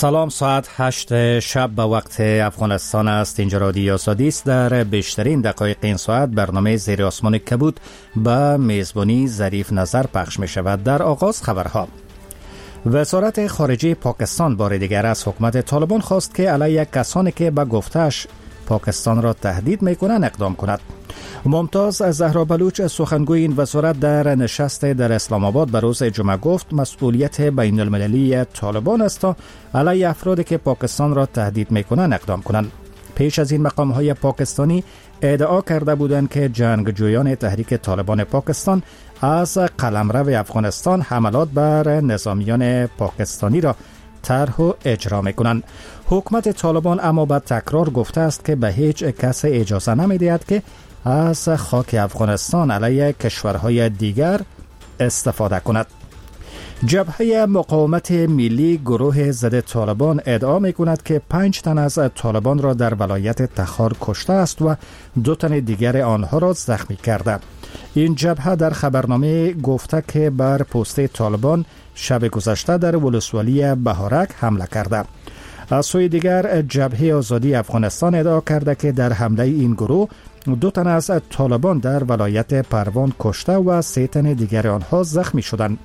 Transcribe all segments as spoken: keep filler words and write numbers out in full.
سلام، ساعت هشت شب به وقت افغانستان است. اینجا رادیو آزادی است. در بیشترین دقایق این ساعت برنامه زیر آسمان کبود به میزبانی ظریف نظر پخش می شود. در آغاز خبرها. وزارت خارجه پاکستان بار دیگر از حکومت طالبان خواست که علیه کسانی که به گفته‌اش پاکستان را تهدید میکنند اقدام کند. ممتاز زهرا بلوچ سخنگوی این وزارت در نشست در اسلام آباد به روز جمعه گفت مسئولیت بین المللی طالبان است تا علیه افرادی که پاکستان را تهدید میکنند اقدام کنند. پیش از این مقام‌های پاکستانی ادعا کرده بودند که جنگجویان تحریک طالبان پاکستان از قلمرو افغانستان حملات بر نظامیان پاکستانی را طرح و اجرا میکنند. حکومت طالبان اما به تکرار گفته است که به هیچ کس اجازه نمیدهد که از خاک افغانستان علیه کشورهای دیگر استفاده کند. جبهه مقاومت ملی گروه ضد طالبان ادعا می کند که پنج تن از طالبان را در ولایت تخار کشته است و دو تن دیگر آنها را زخمی کرده. این جبهه در خبرنامه گفته که بر پست طالبان شب گذشته در ولسوالی بهارک حمله کرده. از سوی دیگر جبهه آزادی افغانستان ادعا کرده که در حمله این گروه دو تن از طالبان در ولایت پروان کشته و سه تن دیگر آنها زخمی شدند.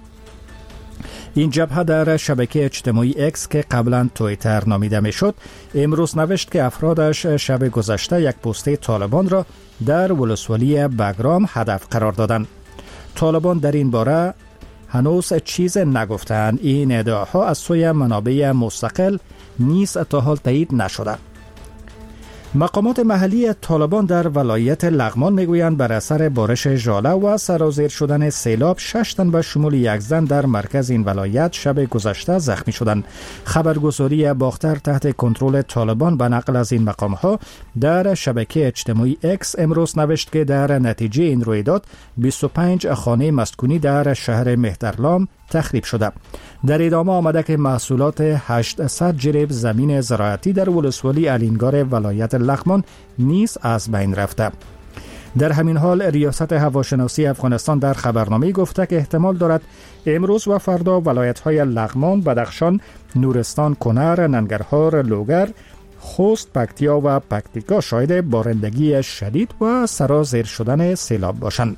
این جبهه در شبکه اجتماعی اکس که قبلا توییتر نامیده میشد امروز نوشت که افرادش شب گذشته یک پست طالبان را در ولسوالی بگرام هدف قرار دادند. طالبان در این باره هنوز چیز نگفتند. این ادعاها از سوی منابع مستقل نیز تا حال تایید نشده. مقامات محلی طالبان در ولایت لغمان میگویند بر اثر بارش ژاله و سرازیر شدن سیلاب شش تن به شمول یک زن در مرکز این ولایت شب گذشته زخمی شدند. خبرگزاری باختر تحت کنترل طالبان به نقل از این مقامها در شبکه اجتماعی اکس امروز نوشت که در نتیجه این رویداد بیست و پنج خانه مسکونی در شهر مهترلام تخریب شده. در ادامه آمده که محصولات هشتصد جریب زمین زراعتی در ولسوالی الینگار ولایت لغمان نیز از بین رفته. در همین حال ریاست هواشناسی افغانستان در خبرنامه گفته که احتمال دارد امروز و فردا ولایت‌های لغمان، بدخشان، نورستان، کنر، ننگرهار، لوگر، خوست، پکتیا و پکتیکا شاهد بارندگی شدید و سرازیر شدن سیلاب باشند.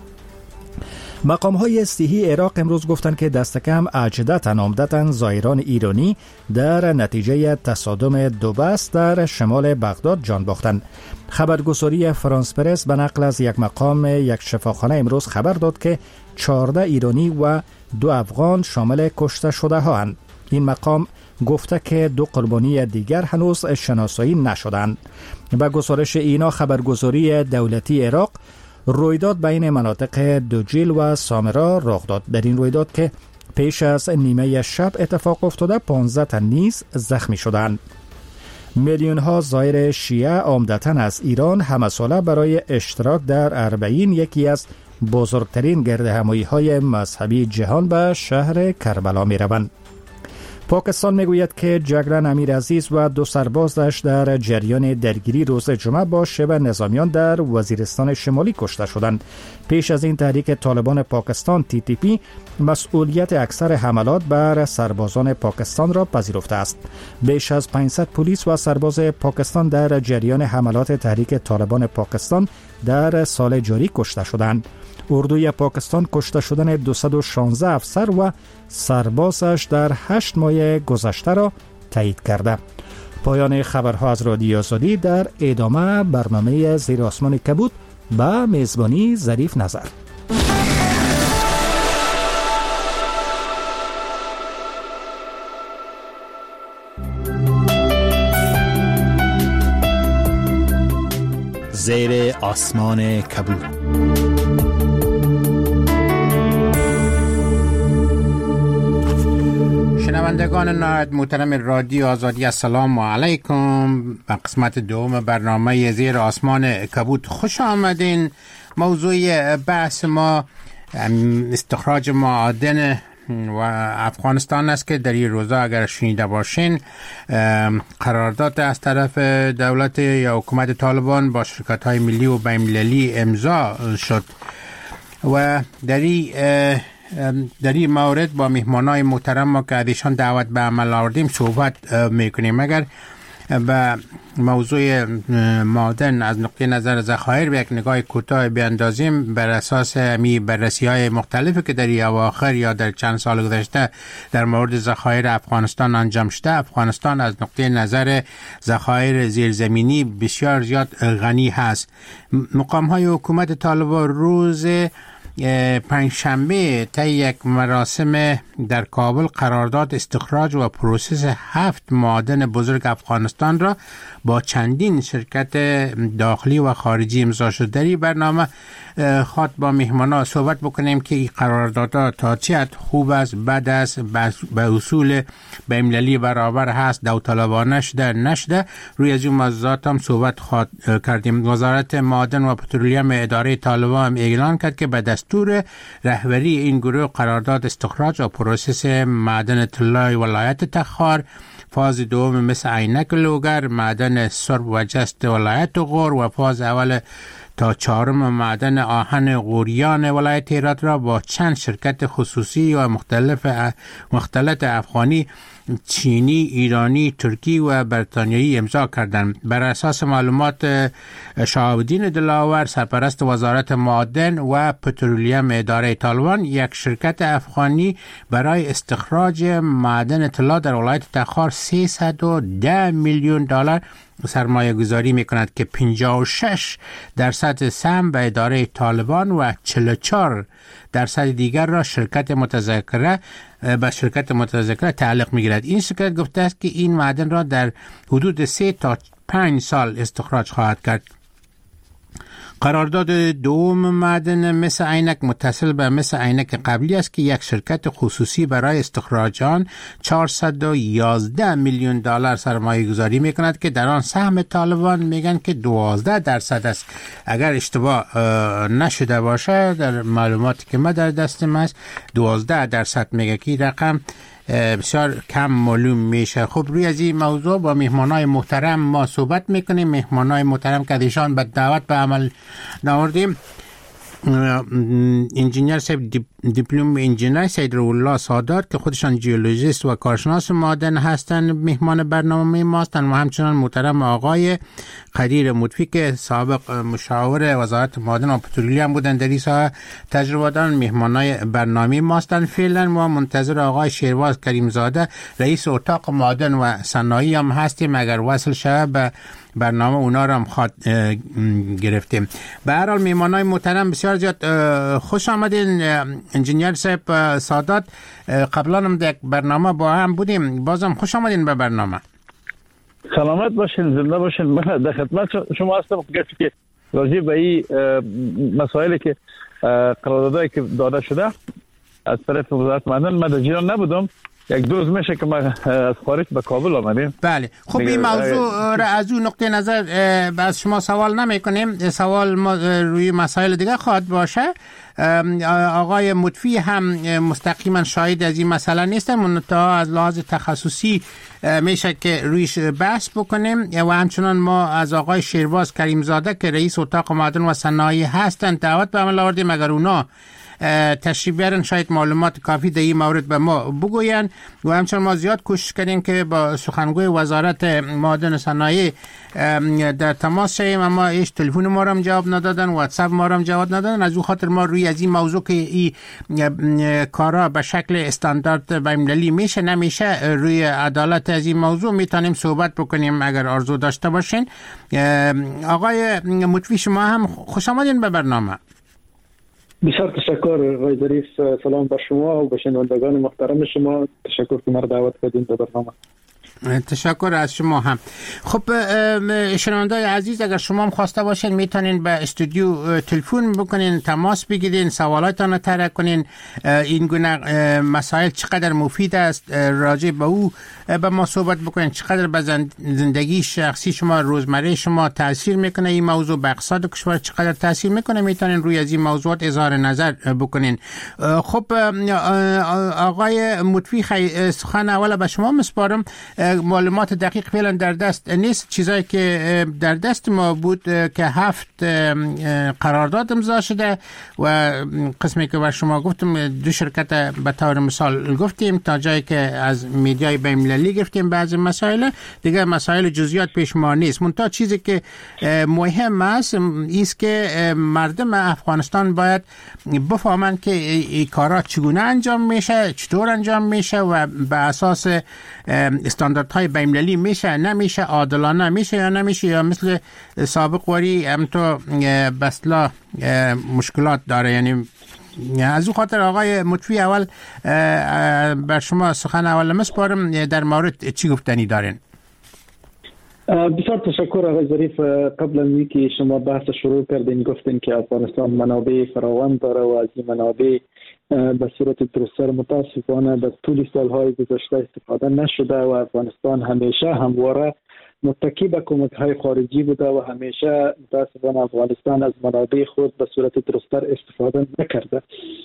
مقام‌های صحی عراق امروز گفتند که دست کم هجده عمدتاً زائران ایرانی در نتیجه تصادم دو بس در شمال بغداد جان باختند. خبرگزاری فرانس پرس به نقل از یک مقام یک شفاخانه امروز خبر داد که چهارده ایرانی و دو افغان شامل کشته شده هاند. این مقام گفته که دو قربانی دیگر هنوز شناسایی نشدند. به گزارش اینا خبرگزاری دولتی عراق رویداد بین مناطق دوجیل و سامرا رخ داد. در این رویداد که پیش از نیمه شب اتفاق افتاده پانزده تن نیز زخمی شدند. میلیون ها زائر شیعه عمدتاً از ایران همه ساله برای اشتراک در اربعین، یکی از بزرگترین گردهمایی های مذهبی جهان، به شهر کربلا می روند. پاکستان میگوید که جگرن امیرعزیز و دو سربازش در جریان درگیری روز جمعه با شبه نظامیان در وزیرستان شمالی کشته شدند. پیش از این تحریک طالبان پاکستان تی تی پی مسئولیت اکثر حملات بر سربازان پاکستان را پذیرفته است. بیش از پانصد پلیس و سرباز پاکستان در جریان حملات تحریک طالبان پاکستان در سال جاری کشته شدند. اردوی پاکستان کشته شدن دویست و شانزده افسر و سربازش در هشت ماه گذشته را تایید کرده. پایان خبرها از رادیو آزادی. در ادامه برنامه زیر آسمان کبود با میزبانی ظریف نظر. زیر آسمان کبود. شنوندگان نهایت محترم رادیو آزادی، السلام علیکم. به قسمت دوم برنامه زیر آسمان کبود خوش آمدین. موضوع بحث ما استخراج معادن و افغانستان است که در این روزا اگر شنیده باشین قرارداد از طرف دولت یا حکومت طالبان با شرکت های ملی و بین المللی امضا شد و در این در این مورد با مهمانای محترم ما که ازشان دعوت به عمل آوردیم صحبت میکنیم. اگر به موضوع معدن از نقطه نظر ذخایر به یک نگاه کوتاه بیاندازیم، بر اساس می بررسی‌های مختلفی که در اواخر یا در چند سال گذشته در مورد ذخایر افغانستان انجام شده، افغانستان از نقطه نظر ذخایر زیرزمینی بسیار زیاد غنی هست. مقام‌های حکومت طالبان روز پنجشنبه طی یک مراسم در کابل قرارداد استخراج و پروسس هفت معدن بزرگ افغانستان را با چندین شرکت داخلی و خارجی امضا شد. در این برنامه خواهد با مهمانا صحبت بکنیم که این قراردادها تا چه حد خوب است، بد است، به اصول بین‌المللی برابر هست، داوطلبانه شده نشده. روی از این موضوعات هم صحبت خواهد کردیم. وزارت معدن و پترولیوم اداره طالبان هم اعلان کرد که به دستور رهبری این گروه قرارداد استخراج و پروسس معدن طلای ولایت تخار، فاز دوم مثل عینک لوگر، معدن سرب و جست ولایت غور و فاز اول تا چهارم معدن آهن غوریان ولایت هرات را با چند شرکت خصوصی و مختلف مختلط افغانی، چینی، ایرانی، ترکی و بریتانیایی امضا کردند. بر اساس معلومات شهاب‌الدین دلاور، سرپرست وزارت معدن و پترولیوم اداره طالبان، یک شرکت افغانی برای استخراج معدن طلا در ولایت تخار سیصد و ده میلیون دلار سرمایه گذاری می کند که پنجاه و شش درصد سهم به اداره طالبان و چهل و چهار درصد دیگر را شرکت متذکره به شرکت متذکره تعلق می گیرد. این شرکت گفته است که این معدن را در حدود سه تا پنج سال استخراج خواهد کرد. قرارداد دوم معدن مس عینک متصل به مس عینک قبلی است که یک شرکت خصوصی برای استخراج آن چهارصد و یازده میلیون دلار سرمایه گذاری می کند که در آن سهم طالبان میگن که دوازده درصد است. اگر اشتباه نشده باشه در معلوماتی که ما در دستم است دوازده درصد میگه که رقم بسیار کم معلوم میشه. خب روی از این موضوع با مهمانای محترم ما صحبت میکنیم. مهمانای محترم که ایشان به دعوت به عمل ناوردیم، انجینیر صاحب دیپلم انجینیر سیدالله سادات که خودشان جیولوژیست و کارشناس معدن هستند مهمان برنامه ما هستند، و همچنان محترم آقای قدیر مطفی که سابق مشاور وزارت معدن و پترولیوم بودند در این ساحه، تجربه دارن، مهمانای برنامه ما هستند. فعلا ما منتظر آقای شیرواز کریمزاده رئیس اتاق معدن و صنایع هم هستیم، اگر وصل شه به برنامه اونا رو هم خواد گرفتیم. به هر حال مهمانای محترم بسیار زیاد خوش آمدین. انجینیر صاحب سادات، قبلا هم در برنامه با هم بودیم، بازم خوش آمدین به برنامه. سلامت باشین، زنده باشین. من در خدمت شما هستم که راجع به این مسائلی که قراردادایی که داده شده از طرف وزارت معدن، من در جریان نبودم. یک دو روز میشه که ما از خارج به کابل آمدیم. بله، خب این موضوع را از اون نقطه نظر از شما سوال نمی کنیم، سوال ما روی مسائل دیگه خواهد باشه. آقای مطفی هم مستقیما شاهد از این مسئله نیستن، منتها از لحاظ تخصصی میشه که رویش بحث بکنیم، و همچنان ما از آقای شیرواز کریمزاده که رئیس اتاق معدن و صنایع هستند دعوت به عمل آوردیم. اگر اونا تشریف بیارن شاید معلومات کافی در این مورد به ما بگوین، و همچنان ما زیاد کوشش کردیم که با سخنگوی وزارت معدن و صنایع در تماس شیم، اما هیچ تلفن ما را هم جواب ندادن، واتساپ ما را هم جواب ندادن. از اون خاطر ما روی از این موضوع که این کارا به شکل استاندارد بین‌المللی میشه نمیشه، روی عدالت از این موضوع میتونیم صحبت بکنیم اگر آرزو داشته باشین. آقای مطفی شما هم خوش آمدین به برنامه. بسیار تشکر آقای ظریف، سلام بر شما و به شنوندگان محترم شما. تشکر که مرا دعوت کردین به برنامه. تشکر از شما هم. خب شنوندای عزیز، اگر شما هم خواسته باشین میتونین به استودیو تلفن بکنین، تماس بگیرین، سوالاتتان رو طرح کنین. این گونه مسائل چقدر مفید است راجع به او به ما صحبت بکنین، چقدر به زندگی شخصی شما، روزمره شما تاثیر میکنه این موضوع، به اقتصاد کشور چقدر تاثیر میکنه، میتونین روی از این موضوعات اظهار نظر بکنین. خب آقای مطفی، سخن اول به شما مسپارم. معلومات دقیق فعلا در دست نیست. چیزایی که در دست ما بود که هفت قرارداد امضا شده و قسمی که بر شما گفتم دو شرکت به طور مثال گفتیم، تا جایی که از میدیای بین المللی گفتیم بعضی مسائل دیگه، مسائل جزئیات پیش ما نیست. منتها چیزی که مهم است ایست که مردم افغانستان باید بفهمند که این کارا چگونه انجام میشه، چطور انجام میشه و به اساس استانداردهای بین المللی میشه نمیشه، عادلانه میشه یا نمیشه، یا مثل سابق وری هم تو بسلا مشکلات داره. یعنی از او خاطر آقای مطفی اول بر شما سخن اول مسپارم، در مورد چی گفتنی دارین؟ بسیار تشکر آقای ظریف. قبل از اینکه شما بحث شروع کردین گفتین که افغانستان منابع فراوان داره و از این منابع به صورت درست‌تر متاسفانه در طول سالهای گذشته استفاده نشده و افغانستان همیشه همواره متکی به کمک‌های خارجی بوده و همیشه متاسفانه افغانستان از منابع خود به صورت درست‌تر استفاده نکرده.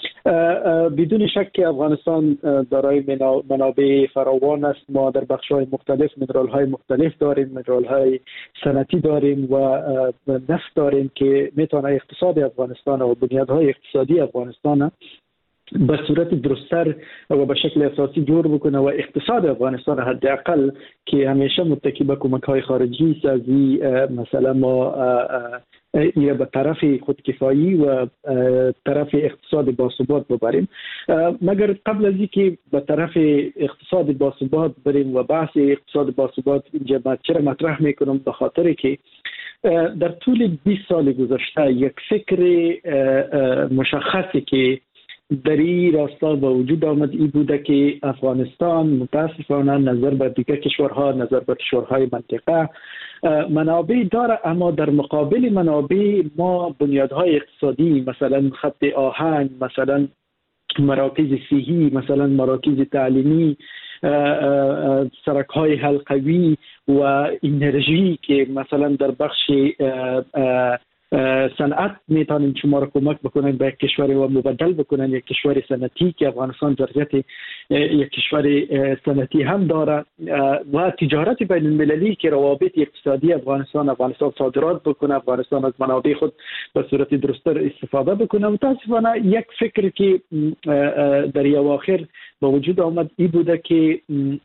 بدون شک که افغانستان دارای منابع فراوان است. ما در بخش‌های مختلف منرال‌های مختلف داریم، منرال‌های صنعتی داریم و نفت داریم که میتونه اقتصاد افغانستان و بنیادهای اقتصادی افغانستان به صورت درست‌تر و به شکل اساسی جور بکنه و اقتصاد افغانستان حداقل که همیشه متکی به کمک‌های خارجی است از مثلا ما یا به طرف خودکفایی و طرف اقتصاد باثبات ببریم. مگر قبل از اینکه به طرف اقتصاد باثبات بریم و بحث اقتصاد باثبات اینجا چرا مطرح میکنم، به خاطر که در طول بیست سال گذشته یک فکر مشخصی که در این راستا با وجود آمد ای بوده که افغانستان متاسفانه نظر به دیگر کشورها، نظر به کشورهای منطقه منابع داره، اما در مقابل منابع ما بنیادهای اقتصادی مثلا خط آهن، مثلا مراکز صحی، مثلا مراکز تعلیمی، سرک‌های حلقوی و انرژی که مثلا در بخش صنعت میتونن شما را کمک بکنن به یک کشور و مبدل بکنن یک کشور صنعتی که افغانستان ظرفیت یک کشور صنعتی هم داره و تجارت بین المللی که روابط اقتصادی افغانستان افغانستان صادرات بکنه، افغانستان از منابع خود به صورت درست‌تر استفاده بکنه. متاسفانه یک فکر که در اواخر با وجود آمد این بوده که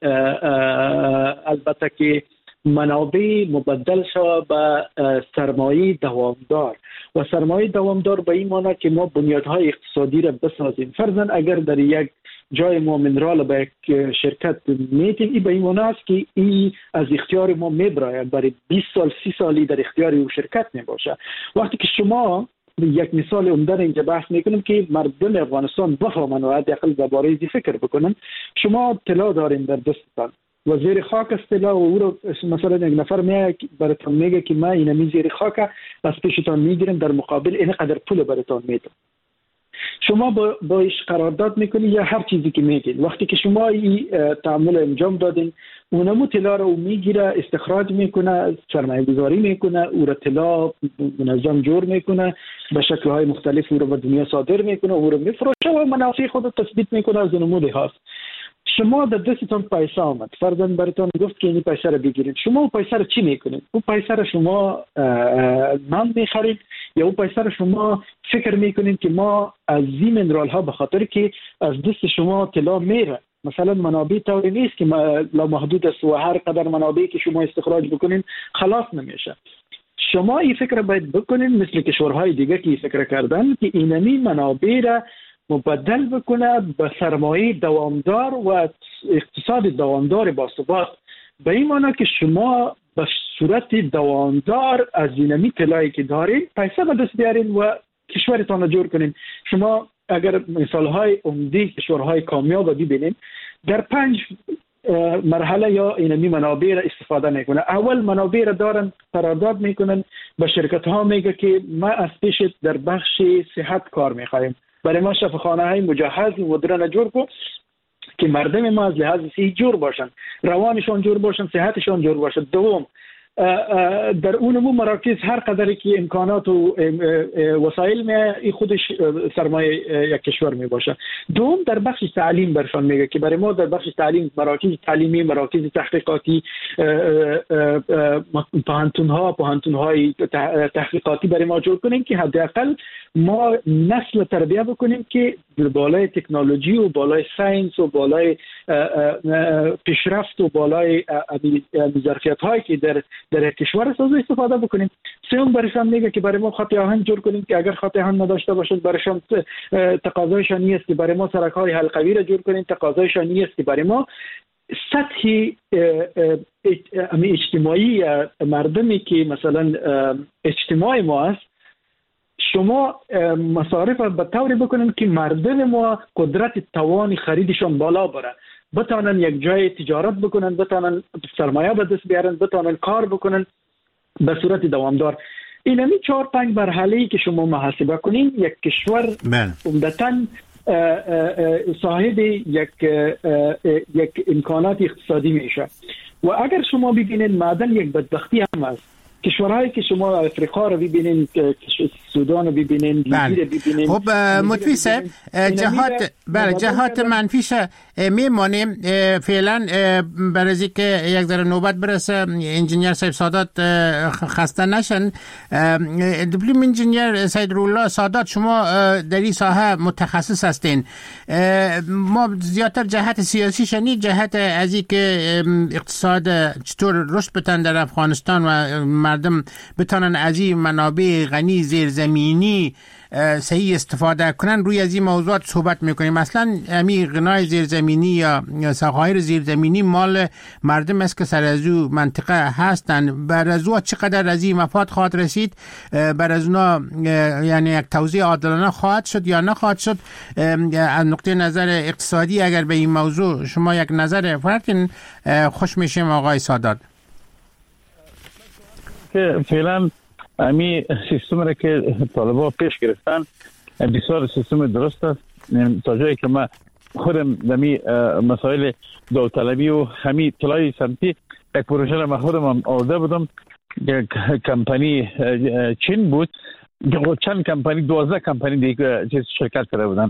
البته که منابع مبدل شود به سرمایه دوامدار و سرمایه دوامدار به این معنی که ما بنیادهای اقتصادی را بسازیم. فرضاً اگر در یک جای ما منرال به یک شرکت میتیم، این به این معنی است که این از اختیار ما میبراید برای بیست سال سی سالی در اختیار او شرکت نباشه. وقتی که شما یک مثال عمده اینجا بحث میکنیم که مردم افغانستان بفهمن و حداقل درباره این فکر بکنن. شما طلا دارین در دستتان و زیر خاک است طلا و او رو مثلا یک نفر میاد براتون میگه که ما اینمی زیر خاک از پیشتان میگیرم، در مقابل اینقدر پول براتون میدم. شما با باش قرارداد میکنید یا هر چیزی که میگید. وقتی که شما این تعامل انجام دادین، اونمو طلا رو میگیره، استخراج میکنه، سرمایه گذاری میکنه، او رو طلا منظم جور میکنه، به شکل‌های مختلف او رو به دنیا صادر میکنه، او رو میفروشه و منافع خود رو تثبیت میکنه از اونمو لحاظ. شما در دستتون پیسه آمد، فرضاً براتون گفت که این پیسه رو بگیرید. شما اون پیسه رو چی میکنید؟ اون پیسه رو شما نان میخرید یا اون پیسه رو شما فکر میکنید که ما از این منرال ها به خاطر که از دست شما طلا میره، مثلا منابع طوری نیست که لا محدود است و هر قدر منابعی که شما استخراج بکنین خلاص نمیشه. شما این فکر باید بکنید مثل کشورهای دیگه که این فکر کردن که اینمی منابع را مبدل بکنه به سرمایه دوامدار و اقتصاد دوامدار باثبات. به این معنی که شما به صورت دوامدار از اینمی طلایی که دارید پیسه به دست بیارین و کشورتان رو جور کنین. شما اگر مثالهای عمده کشورهای کامیاب ببینید، در پنج مرحله یا اینمی منابع را استفاده میکنه. اول منابع را دارن، قرارداد میکنن، به شرکت ها میگه که ما از پیش در بخش صحت کار میخوایم، برای ما شفاخانه های مجهز مدرن جور کن که مردم ما از لحاظ صحی جور باشن، روانشان جور باشن، صحتشان جور باشه. دوم، در اون مراکز هر قدری که امکانات و وسایل می خودش سرمایه یک کشور می باشه. دوم در بخش تعلیم برشان میگه که برای ما در بخش تعلیم مراکز تعلیمی، مراکز تحقیقاتی، پوهنتون ها پوهنتون های تحقیقاتی برای ما جور کنیم که حداقل ما نسل تربیت بکنیم که بالای تکنولوژی و بالای ساینس و بالای پیشرفت و بالای ظرفیت هایی که در در کشور ساز استفاده بکنیم. سوم برشان میگه که برای ما خط آهن جور کنیم که اگر خط آهن نداشته باشند برشان تقاضایشان نیست که برای ما سرک های حلقوی را جور کنیم، تقاضایشان نیست که برای ما سطح اجتماعی مردمی که مثلا اجتماع ما است شما مصارف به طوری بکنن که مردم ما قدرت توان خریدشان بالا بره، بتانن یک جای تجارت بکنن، بتانن سرمایه به دست بیارن، بتانن کار بکنن به صورت دوامدار. این همی چهار پنج مرحله‌ای که شما محاسبه کنین یک کشور عمدتاً صاحب یک یک امکانات اقتصادی میشه. و اگر شما ببینید معدن یک بدبختی هم است. کشورهایی که شما افریقا رو ببینین، سودان رو ببینین، لیبی رو ببینین. خب مطفی صاحب جهات بله جهات منفیش میمانیم فعلا برای که یک ذره نوبت برسه انجینیر صاحب سادات خسته نشن. دیپلم انجینیر سید رولا سادات شما در این ساحه متخصص هستین. ما زیادتر جهت سیاسی شنید، جهت از این که اقتصاد چطور رشد بتن در افغانستان و مردم بتانن از این منابع غنی زیرزمینی صحیح استفاده کنن، روی از این موضوعات صحبت میکنیم. مثلا امی غنای زیرزمینی یا ساخت‌های زیرزمینی مال مردم است که سر از او منطقه هستن. بر از او چقدر از این مفاد خواهد رسید، بر از اونا یعنی یک توزیع عادلانه خواهد شد یا نخواهد شد. از نقطه نظر اقتصادی اگر به این موضوع شما یک نظر فرقین خوش میشیم آقای سادات. که فعلا امی سیستم را که طالبان پیش گرفتن بسیار سیستم درست است. تا جایی که ما خودم دمی مسائل داوطلبی و همین طلای سمتی یک پروژه را ما خودم آورده بودم. یک کمپانی چین بود، چند کمپانی دوازده کمپانی دیگه شرکت کرده بودن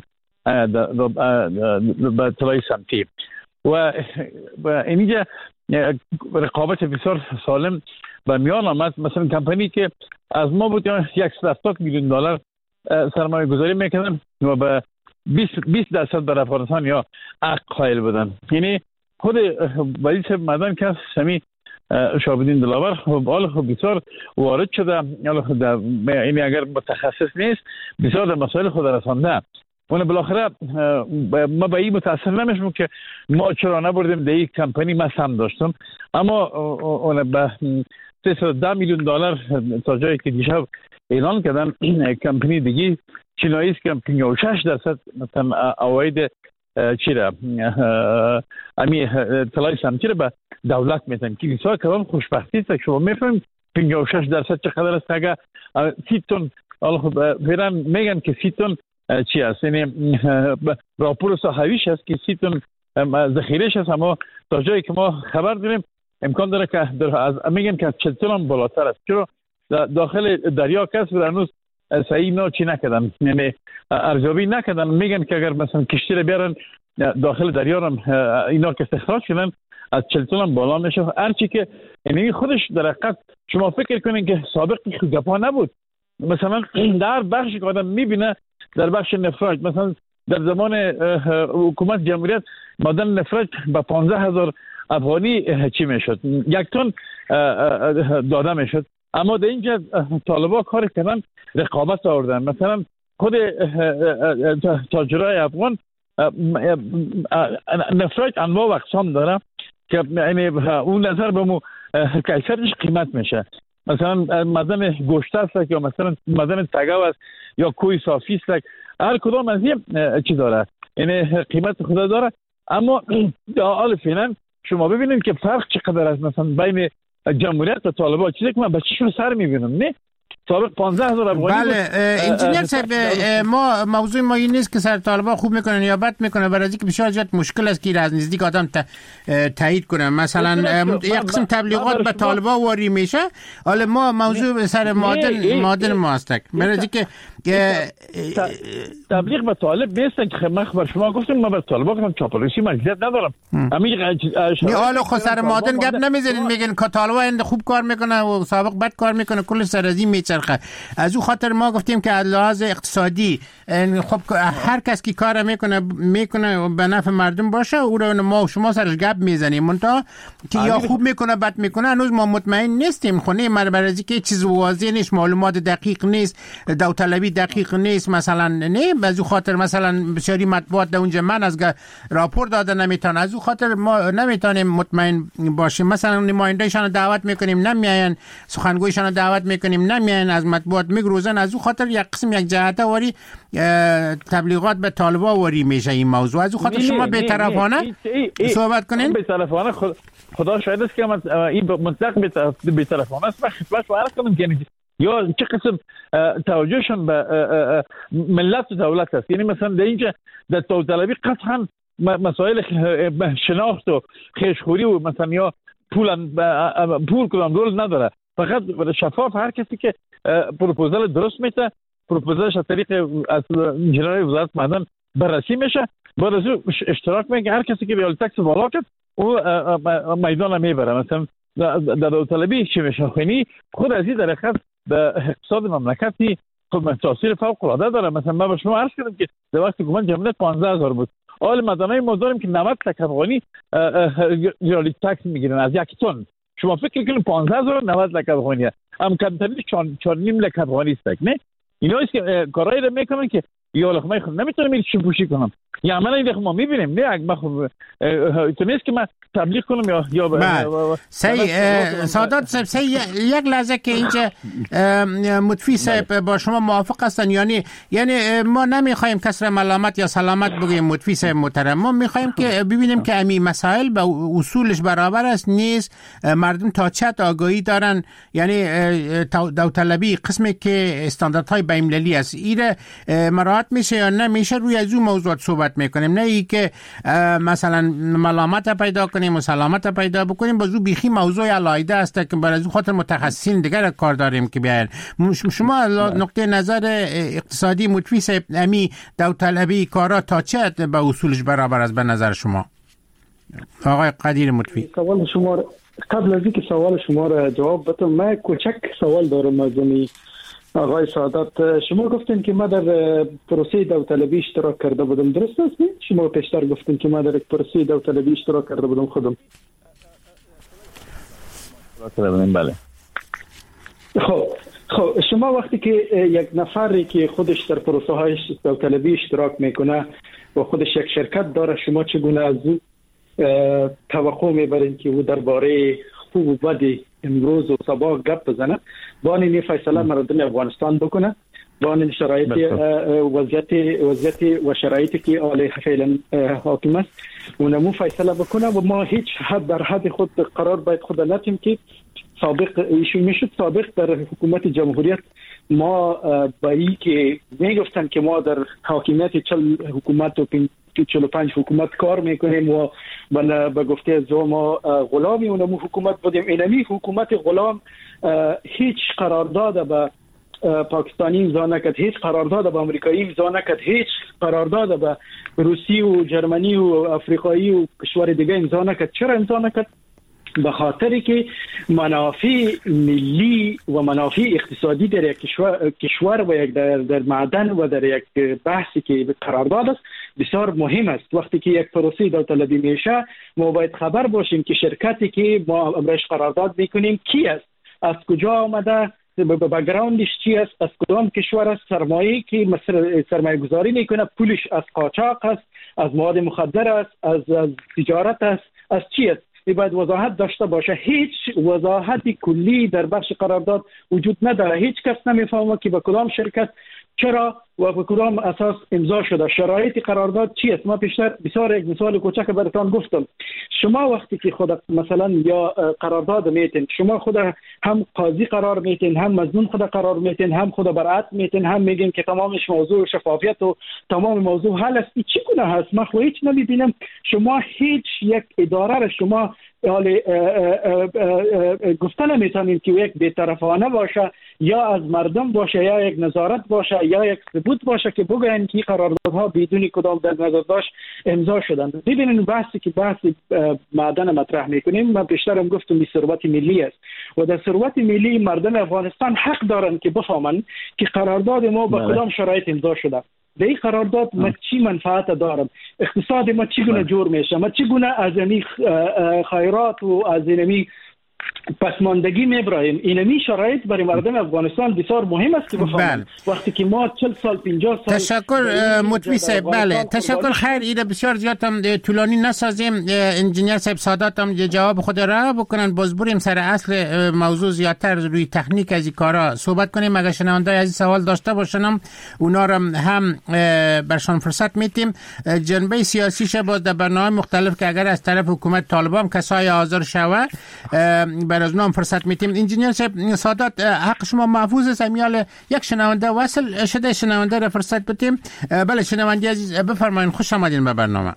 به طلای سمتی و اینجا رقابت بسیار سالم و میان آمد. مثلا کمپانی که از ما بود صد و هفتاد میلیون دلار سرمایه گذاری میکردن و به بیست درصد بر افغانستان یا حق قائل بودن. یعنی خود ولی صاحب مدن که سمی شابدین دلاور حال خب بسیار وارد شده، یعنی اگر متخصص نیست بسیار در مسائل خود رسانده. اون بالاخره ما به این متاسف نمیشم که ما چرا نبردیم در یک کمپانی. ما سهم داشتم اما اون به سیصد و ده میلیون دلار تا جایی که دیشب اعلان کردن کمپانی دیگه چینایی است که پنجاه و شش درصد مثلا عواید چی را امی طلای سمتی را به دولت میتن که بسیار کلام خوشبختی است. شما میفهمید پنجاه و شش درصد چقدر است؟ اگر سی تن فعلا میگن که سی تن چی است، یعنی راپور صحویش است که سی تن ذخیرهش است، اما تا جایی که ما خبر داریم امکان داره که در از میگن که چهل تن هم بالاتر است. چرا داخل دریا کس و هنوز صحیح اینا چی نکردن، یعنی ارزیابی نکردن. میگن که اگر مثلا کشتی رو بیارن داخل دریا هم اینا که استخراج کنن از چهل تن هم بالا میشه. هرچی که یعنی خودش در حقیقت شما فکر کنین که سابق گپا نبود. مثلا در بخشی که آدم میبینه در بخش نفرت، مثلا در زمان حکومت جمهوریت معدن نفرت با پانزده هزار افغانی چی میشد، یک تن داده میشد. اما در اینجا طالبا کار کردن رقابت آوردن. مثلا خود تاجرای افغان نفرت انواع و اقسام داره که یعنی اون نظر به مو کیفیتش قیمت میشه. مثلا معدن گوشت است یا مثلا معدن تگاو است یا کوی صافی است، هر کدام از این چی داره، یعنی قیمت خدا داره. اما در حال فعلا شما ببینید که فرق چقدر است مثلا بین جمهوریت و طالبان. چیزی که من به چشم سر میبینم، نه سابق پانزده هزار افغانی بود. بله انجینیر صاحب، ما موضوع ما این نیست که سر طالبان خوب میکنن یا بد میکنن، برای اینکه بسیار زیاد مشکل است که از نزدیک آدم تایید کنه. مثلا یک قسم تبلیغات به طالبان واری میشه. حالا ما موضوع سر معادن معادن ما است، برای اینکه تبلیغ به طالب نیستن که من خبر شما گفتم ما به طالبان گفتم چاپلوسی مجبوریت ندارم. همین نه حالا خود سر معادن گپ نمیزنین، میگن که طالبان خوب کار میکنه و سابق بد کار میکنه، کل سر از این میچرخه. از او خاطر ما گفتیم که از لحاظ اقتصادی خب هر کس که کار میکنه میکنه به نفع مردم باشه، او رو ما و شما سرش گپ میزنیم، منتها که یا خوب میکنه بد میکنه هنوز ما مطمئن نیستیم. خونه مربرزی که چیز واضح نیست، معلومات دقیق نیست، داوطلبی دقیق نیست. مثلا نه از او خاطر مثلا بسیاری مطبوعات در اونجا من از راپور داده نمیتونه، از او خاطر ما نمیتونیم مطمئن باشیم. مثلا نمایندهشان دعوت میکنیم نمیاین، سخنگویشان دعوت میکنیم نمیاین، از مطبوعات میگروزن. از او خاطر یک قسم یک جهت واری تبلیغات به طالبان واری میشه این موضوع. از او خاطر شما بی‌طرفانه صحبت کنین. بی‌طرفانه خدا شاهد است که من این مطلق بی‌طرفانه است. من خدمت شما عرض کنم که یا چه قسم توجهشون به ملت و دولت است. یعنی مثلا در اینجا در داوطلبی قطعا مسائل شناخت و خیشخوری و مثلا یا پول پول کدام رول نداره، فقط شفاف هر کسی که پروپوزال درست میته پروپوزالش از طریق از انجینیر وزارت معدن بررسی میشه، بعد از اون اشتراک میگه هر کسی که ریال تکس بالا کرد او میدان میبره. مثلا در داوطلبی چی میشه خونی خود از این در حقیقت به اقتصاد مملکتی خود تاثیر فوق العاده داره. مثلا ما به شما عرض کردم که در وقت حکومت جمعیت پانزده هزار بود، حال مدنای ما داریم که نود تک افغانی ریال تکس میگیرن از یک تن. شما فکر کنید پانزده هزار نود لک افغانیه، هم کمترین چهار و نیم لک افغانی است. نه اینا است که کارایی رو میکنن که یا لخمه خود نمیتونم این چی پوشی کنم. یا عملا این ما میبینیم. نه اگه خب تو نیست که من تبلیغ کنم یا یا سی سادات صاحب سی یک لحظه که اینجا مطفی صاحب با شما موافق هستن، یعنی یعنی ما نمیخوایم کسر ملامت یا سلامت بگیم مطفی صاحب محترم، ما میخوایم که ببینیم که امی مسائل به اصولش برابر است نیست، مردم تا چه آگاهی دارن. یعنی داوطلبی قسمی که استانداردهای بین‌المللی است ایره مراعات میشه یا نمیشه، روی از اون موضوعات صحبت میکنیم، نه ای که مثلا ملامت پیدا کنیم و سلامت پیدا بکنیم. بازو بیخی موضوع علایده است که برای خاطر متخصصین دیگر کار داریم که بیاین. شما نقطه نظر اقتصادی مطفی صاحب امی داوطلبی کارا تا چه به اصولش برابر است به نظر شما آقای قدیر مطفی؟ سوال شما قبل از اینکه سوال شما را جواب بدم من کوچک سوال دارم از آقای سعادت. شما گفتین که ما در پروسه داوطلبی اشتراک کرده بودم، درست است؟ شما پیشتر گفتین که ما در پروسه داوطلبی اشتراک کرده بودم خودم. بله. خب خب شما وقتی که یک نفری که خودش در پروسه های داوطلبی اشتراک میکنه و خودش یک شرکت داره، شما چگونه از او توقع میبرین که او درباره خوب و بد امروز و صباح گپ بزنه، با این فیصله مردم افغانستان بکنه، با این شرایط وضعیت وضعیت و شرایطی که آل فعلا حاکم است اونمو فیصله بکنه و ما هیچ حد در حد خود قرار باید خود نتیم که سابق ایشون میشد. سابق در حکومت جمهوریت ما با این که میگفتن که ما در حاکمیت چل حکومت و چهل و پنج حکومت کار میکنیم و به گفته از ما غلامی اونمو حکومت بودیم، اینمی حکومت غلام هیچ قرارداد به پاکستانی امضا نکرد، هیچ قرارداد به آمریکایی امضا نکرد، هیچ قرارداد به روسی و جرمنی و افریقایی و کشور دیگه امضا نکرد. چرا امضا نکرد؟ به خاطری که منافع ملی و منافع اقتصادی در یک کشور, کشور و یک در, در معدن و در یک بحثی که قرارداد است بسیار مهم است. وقتی که یک پروسه داوطلبی میشه ما باید خبر باشیم که شرکتی که ما امرش قرارداد میکنیم کی است، از کجا آمده، بک‌گراندش چی است، از کدام کشور است، سرمایه‌ای که سرمایه گذاری میکنه پولش از قاچاق است، از مواد مخدر است، از, از تجارت است، از چی است. باید وضاحت داشته باشه. هیچ وضاحت کلی در بخش قرارداد وجود نداره. هیچ کس نمیفهمه که به کدام شرکت چرا و به کدام اساس امضا شده؟ شرایط قرارداد چی است؟ ما پیشتر بسیار یک مثال کوچک براتون گفتم. شما وقتی که خود مثلا یا قرارداد میتین، شما خود هم قاضی قرار میتین، هم مظنون خود قرار میتین، هم خود برعت میتین، هم میگین که تمامش موضوع شفافیت و تمام موضوع حل است. چی گونه هست؟ ما خو هیچ نمیبینم. شما هیچ یک اداره را شما حالی گفته نمیتونید که یک بی‌طرفانه باشه یا از مردم باشه یا یک نظارت باشه یا یک ثبوت باشه که بگوین که قراردادها بدون کدام در نظر داشت امضا شدن. ببینید بحثی که بحث معدن مطرح میکنیم، من بیشترم گفتم این ثروت ملی است و در ثروت ملی مردم افغانستان حق دارن که بفهمن که قرارداد ما با کدام شرایط امضا شده. به این قرارداد ما چی منفعت دارم، اقتصاد ما چگونه جور میشه، ما چگونه از این خیرات و از این پسماندگی میبرایم. اینمی شرایط برای مردم افغانستان بسیار مهم است که بفهمند. وقتی که ما چهل سال پنجاه سال تشکر مطوی صاحب. بله تشکر. خیر ایده بسیار زیاد هم طولانی نسازیم. انجینیر صاحب سادات هم جواب خود را بکنن، باز بریم سر اصل موضوع زیادتر روی تکنیک از این کارا صحبت کنیم. اگر شنوندای عزیز سوال داشته باشن اونا را هم برشان فرصت میتیم. جنبه سیاسیش باز در برنامه مختلف که اگر از طرف حکومت طالبان کسای حاضر شوه بر از نام فرصت میتیم. انجینیر صاحب سادات حق شما محفوظ است. امیال یک شنونده وصل شده، شنونده را فرصت بدیم. بله شنونده عزیز بفرمایید، خوش آمدین به برنامه.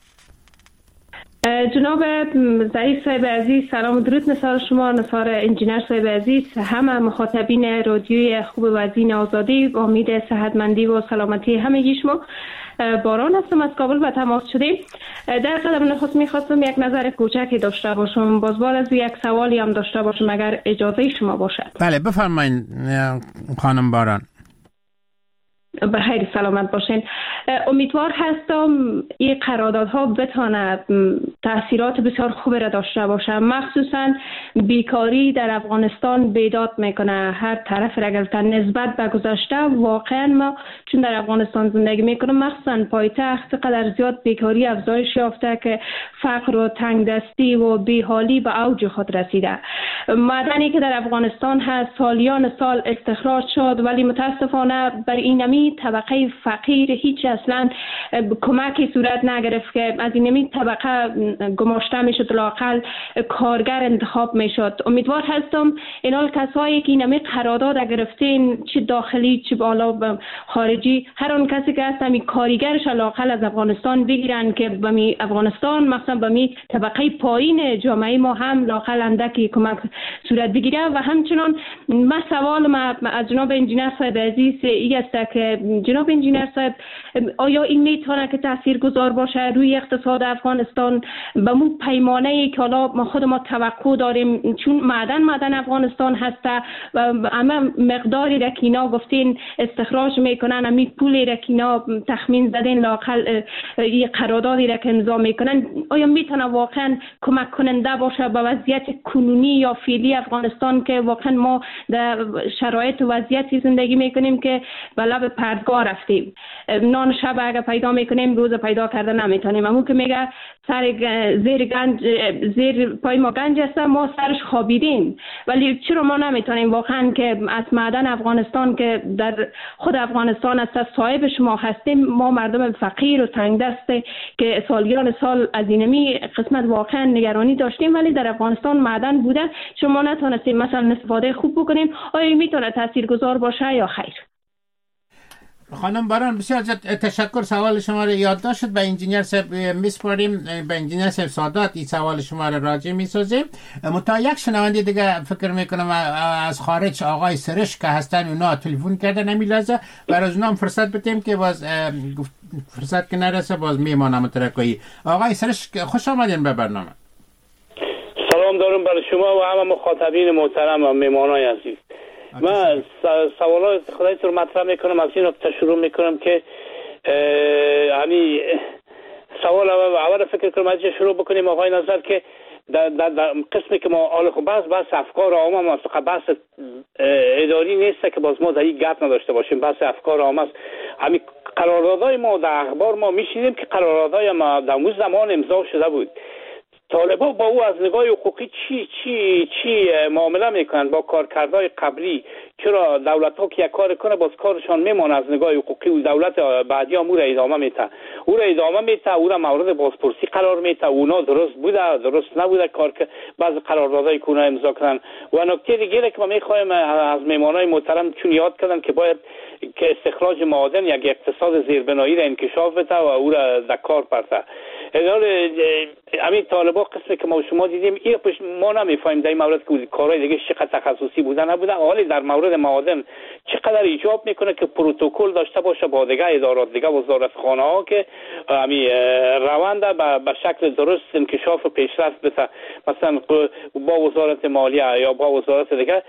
جناب ظریف صاحب عزیز سلام و درود نثار شما، نثار انجینیر صاحب عزیز، همه مخاطبین رادیوی خوب وزین آزادی، با امید صحتمندی و سلامتی همگی شما. باران هستم، از کابل به تماس شدیم. در قدم نخست میخواستم یک نظر کوچکی داشته باشم، بازبال از یک سوالی هم داشته باشم اگر اجازه شما باشد. بله بفرمایید خانم باران. بخیر سلامت باشین. امیدوار هستم این قراردادها بتونه تاثیرات بسیار خوبی را داشته باشه. مخصوصا بیکاری در افغانستان بیداد میکنه هر طرف را. اگر نسبت به گذشته واقعا ما چون در افغانستان زندگی میکنم، مخصوصا پایتخت قدر زیاد بیکاری افزایش یافته که فقر و تنگدستی و بیحالی به اوج خود رسیده. معدنی که در افغانستان هست سالیان سال استخراج شد، ولی متاسفانه بر اینمی طبقه فقیر هیچ اصلا کمکی صورت نگرفت که از اینمی طبقه گماشته میشد، لااقل کارگر انتخاب میشد. امیدوار هستم اینا کسایی که اینمی قرارداد گرفتین، چه داخلی چه بالا خارجی، هر اون کسی که هست می کارگرش لااقل از افغانستان بگیرن که به می افغانستان مثلا به می طبقه پایین جامعه ما هم لااقل اندکی کمک صورت بگیره. و همچنان ما سوال ما از جناب انجینیر صاحب عزیز این است که جناب انجینیر صاحب آیا این میتونه که تاثیرگذار باشه روی اقتصاد افغانستان به مو پیمانه که حالا ما خود ما توقع داریم، چون معدن معدن افغانستان هسته و اما مقداری را که اینا گفتین استخراج میکنن، امی پولی را که اینا تخمین زدین لااقل این قراردادی را که امضا میکنن، آیا میتونه واقعا کمک کننده باشه به وضعیت کنونی یا فعلی افغانستان که واقعا ما در شرایط و وضعیتی زندگی میکنیم که به لب پردگاه رفتیم، نان شب اگر پیدا میکنیم روز پیدا کرده نمیتونیم. همون که میگه سر زیر گنج زیر پای ما گنج است، ما سرش خوابیدیم، ولی چرا ما نمیتونیم واقعا که از معدن افغانستان که در خود افغانستان است صاحبش ما هستیم، ما مردم فقیر و تنگ دسته که سالیان سال از اینمی قسمت واقعا نگرانی داشتیم ولی در افغانستان معدن بوده، چرا ما نتونستیم مثلا استفاده خوب بکنیم؟ آیا میتونه تاثیرگذار باشه یا خیر؟ خانم باران بسیار تشکر. سوال شما را یادداشت شد. به انجینیر صاحب میسپاریم، به انجینیر صاحب سادات این سوال شما را راجع میسازیم. متا یک شنونده دیگه فکر میکنم از خارج آقای سرش که هستن اونا تلفن کردن، نمیلازه بر از اونام فرصت بدیم که باز فرصت که نرسه باز میمانم ترکایی. آقای سرش خوش آمدین به برنامه. سلام دارم برای شما و همه مخاطبین محترم و میمانای عزیز. من سوالات خودت رو مطرح میکنم، از این نکته شروع میکنم که همین سوال اول فکر کنم از شروع بکنیم آقای نظر که در, در, در قسمی که ما حالا خب بحث بحث افکار عامه است، بحث اداری نیست که باز ما در این گپ نداشته باشیم، بحث افکار عامه است. همین قراردادهای ما در اخبار ما میشنیدیم که قراردادهای ما در اون زمان امضا شده بود، طالبان با او از نگاه حقوقی چی چی چی معامله میکنن با کارکردهای قبلی؟ چرا دولت ها که یک کار کنه باز کارشان میمونه از نگاه حقوقی و دولت بعدی هم او را ادامه میته او را ادامه میته او را مورد بازپرسی قرار میته اونا درست بوده درست نبوده کار که بعض قراردادهای کنه امضا کردن. و نکته دیگه که ما میخوایم از میمانای محترم چون یاد کردن که باید که استخراج معادن یک اقتصاد زیربنایی را انکشاف بده و او را در کار برده. همین طالبان قسمی که ما شما دیدیم این ما نمیفهمیم در این مورد که کارهای دیگه چقدر تخصصی بوده نبوده، حالی در مورد معادن چقدر ایجاب میکنه که پروتکل داشته باشه با دیگه ادارات دیگه وزارتخانه ها که همین روند به شکل درست انکشاف و پیشرفت بده، مثلا با وزارت مالیه یا با وزارت دیگه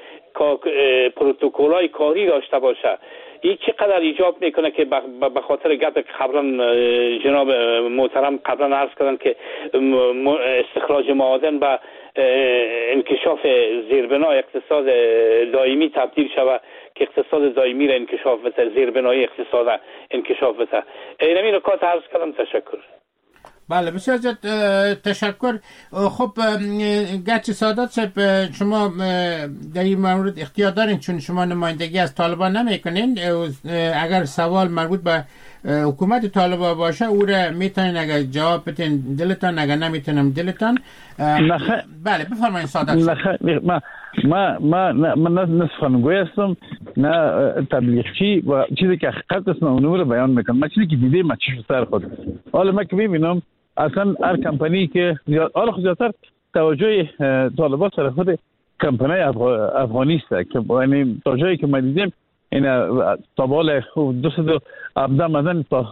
پروتکل های کاری داشته باشه. این چقدر ایجاب میکنه که به خاطر گپ که قبلا جناب محترم قبلا عرض کردن که استخراج معادن به انکشاف زیربنای اقتصاد دائمی تبدیل شود که اقتصاد دائمی را انکشاف بده، زیربنای اقتصاد را انکشاف بده. این نکات عرض کردم. تشکر. بله بسیار زیاد تشکر. خب گرچه سادات صاحب شما در این مورد اختیار دارین چون شما نمایندگی از طالبان نمیکنین، اگر سوال مربوط به حکومت طالبان باشه او را میتونین اگر جواب بدین دلتان، اگر نمیتونم دلتان. بله بفرمایید سادات صاحب. ما ما ما من نه سخنگوی هستم نه تبلیغچی و چیزی که حقیقت است من اون رو بیان میکنم. من چیزی که دیدم من چشم سر خود حالا من که میبینم اصلا هر کمپانی که حالا خودتر توجه طالبان سر خود کمپانی افغانی است که یعنی تا جایی که ما دیدیم این تا بال دو سه ابدا مدن تا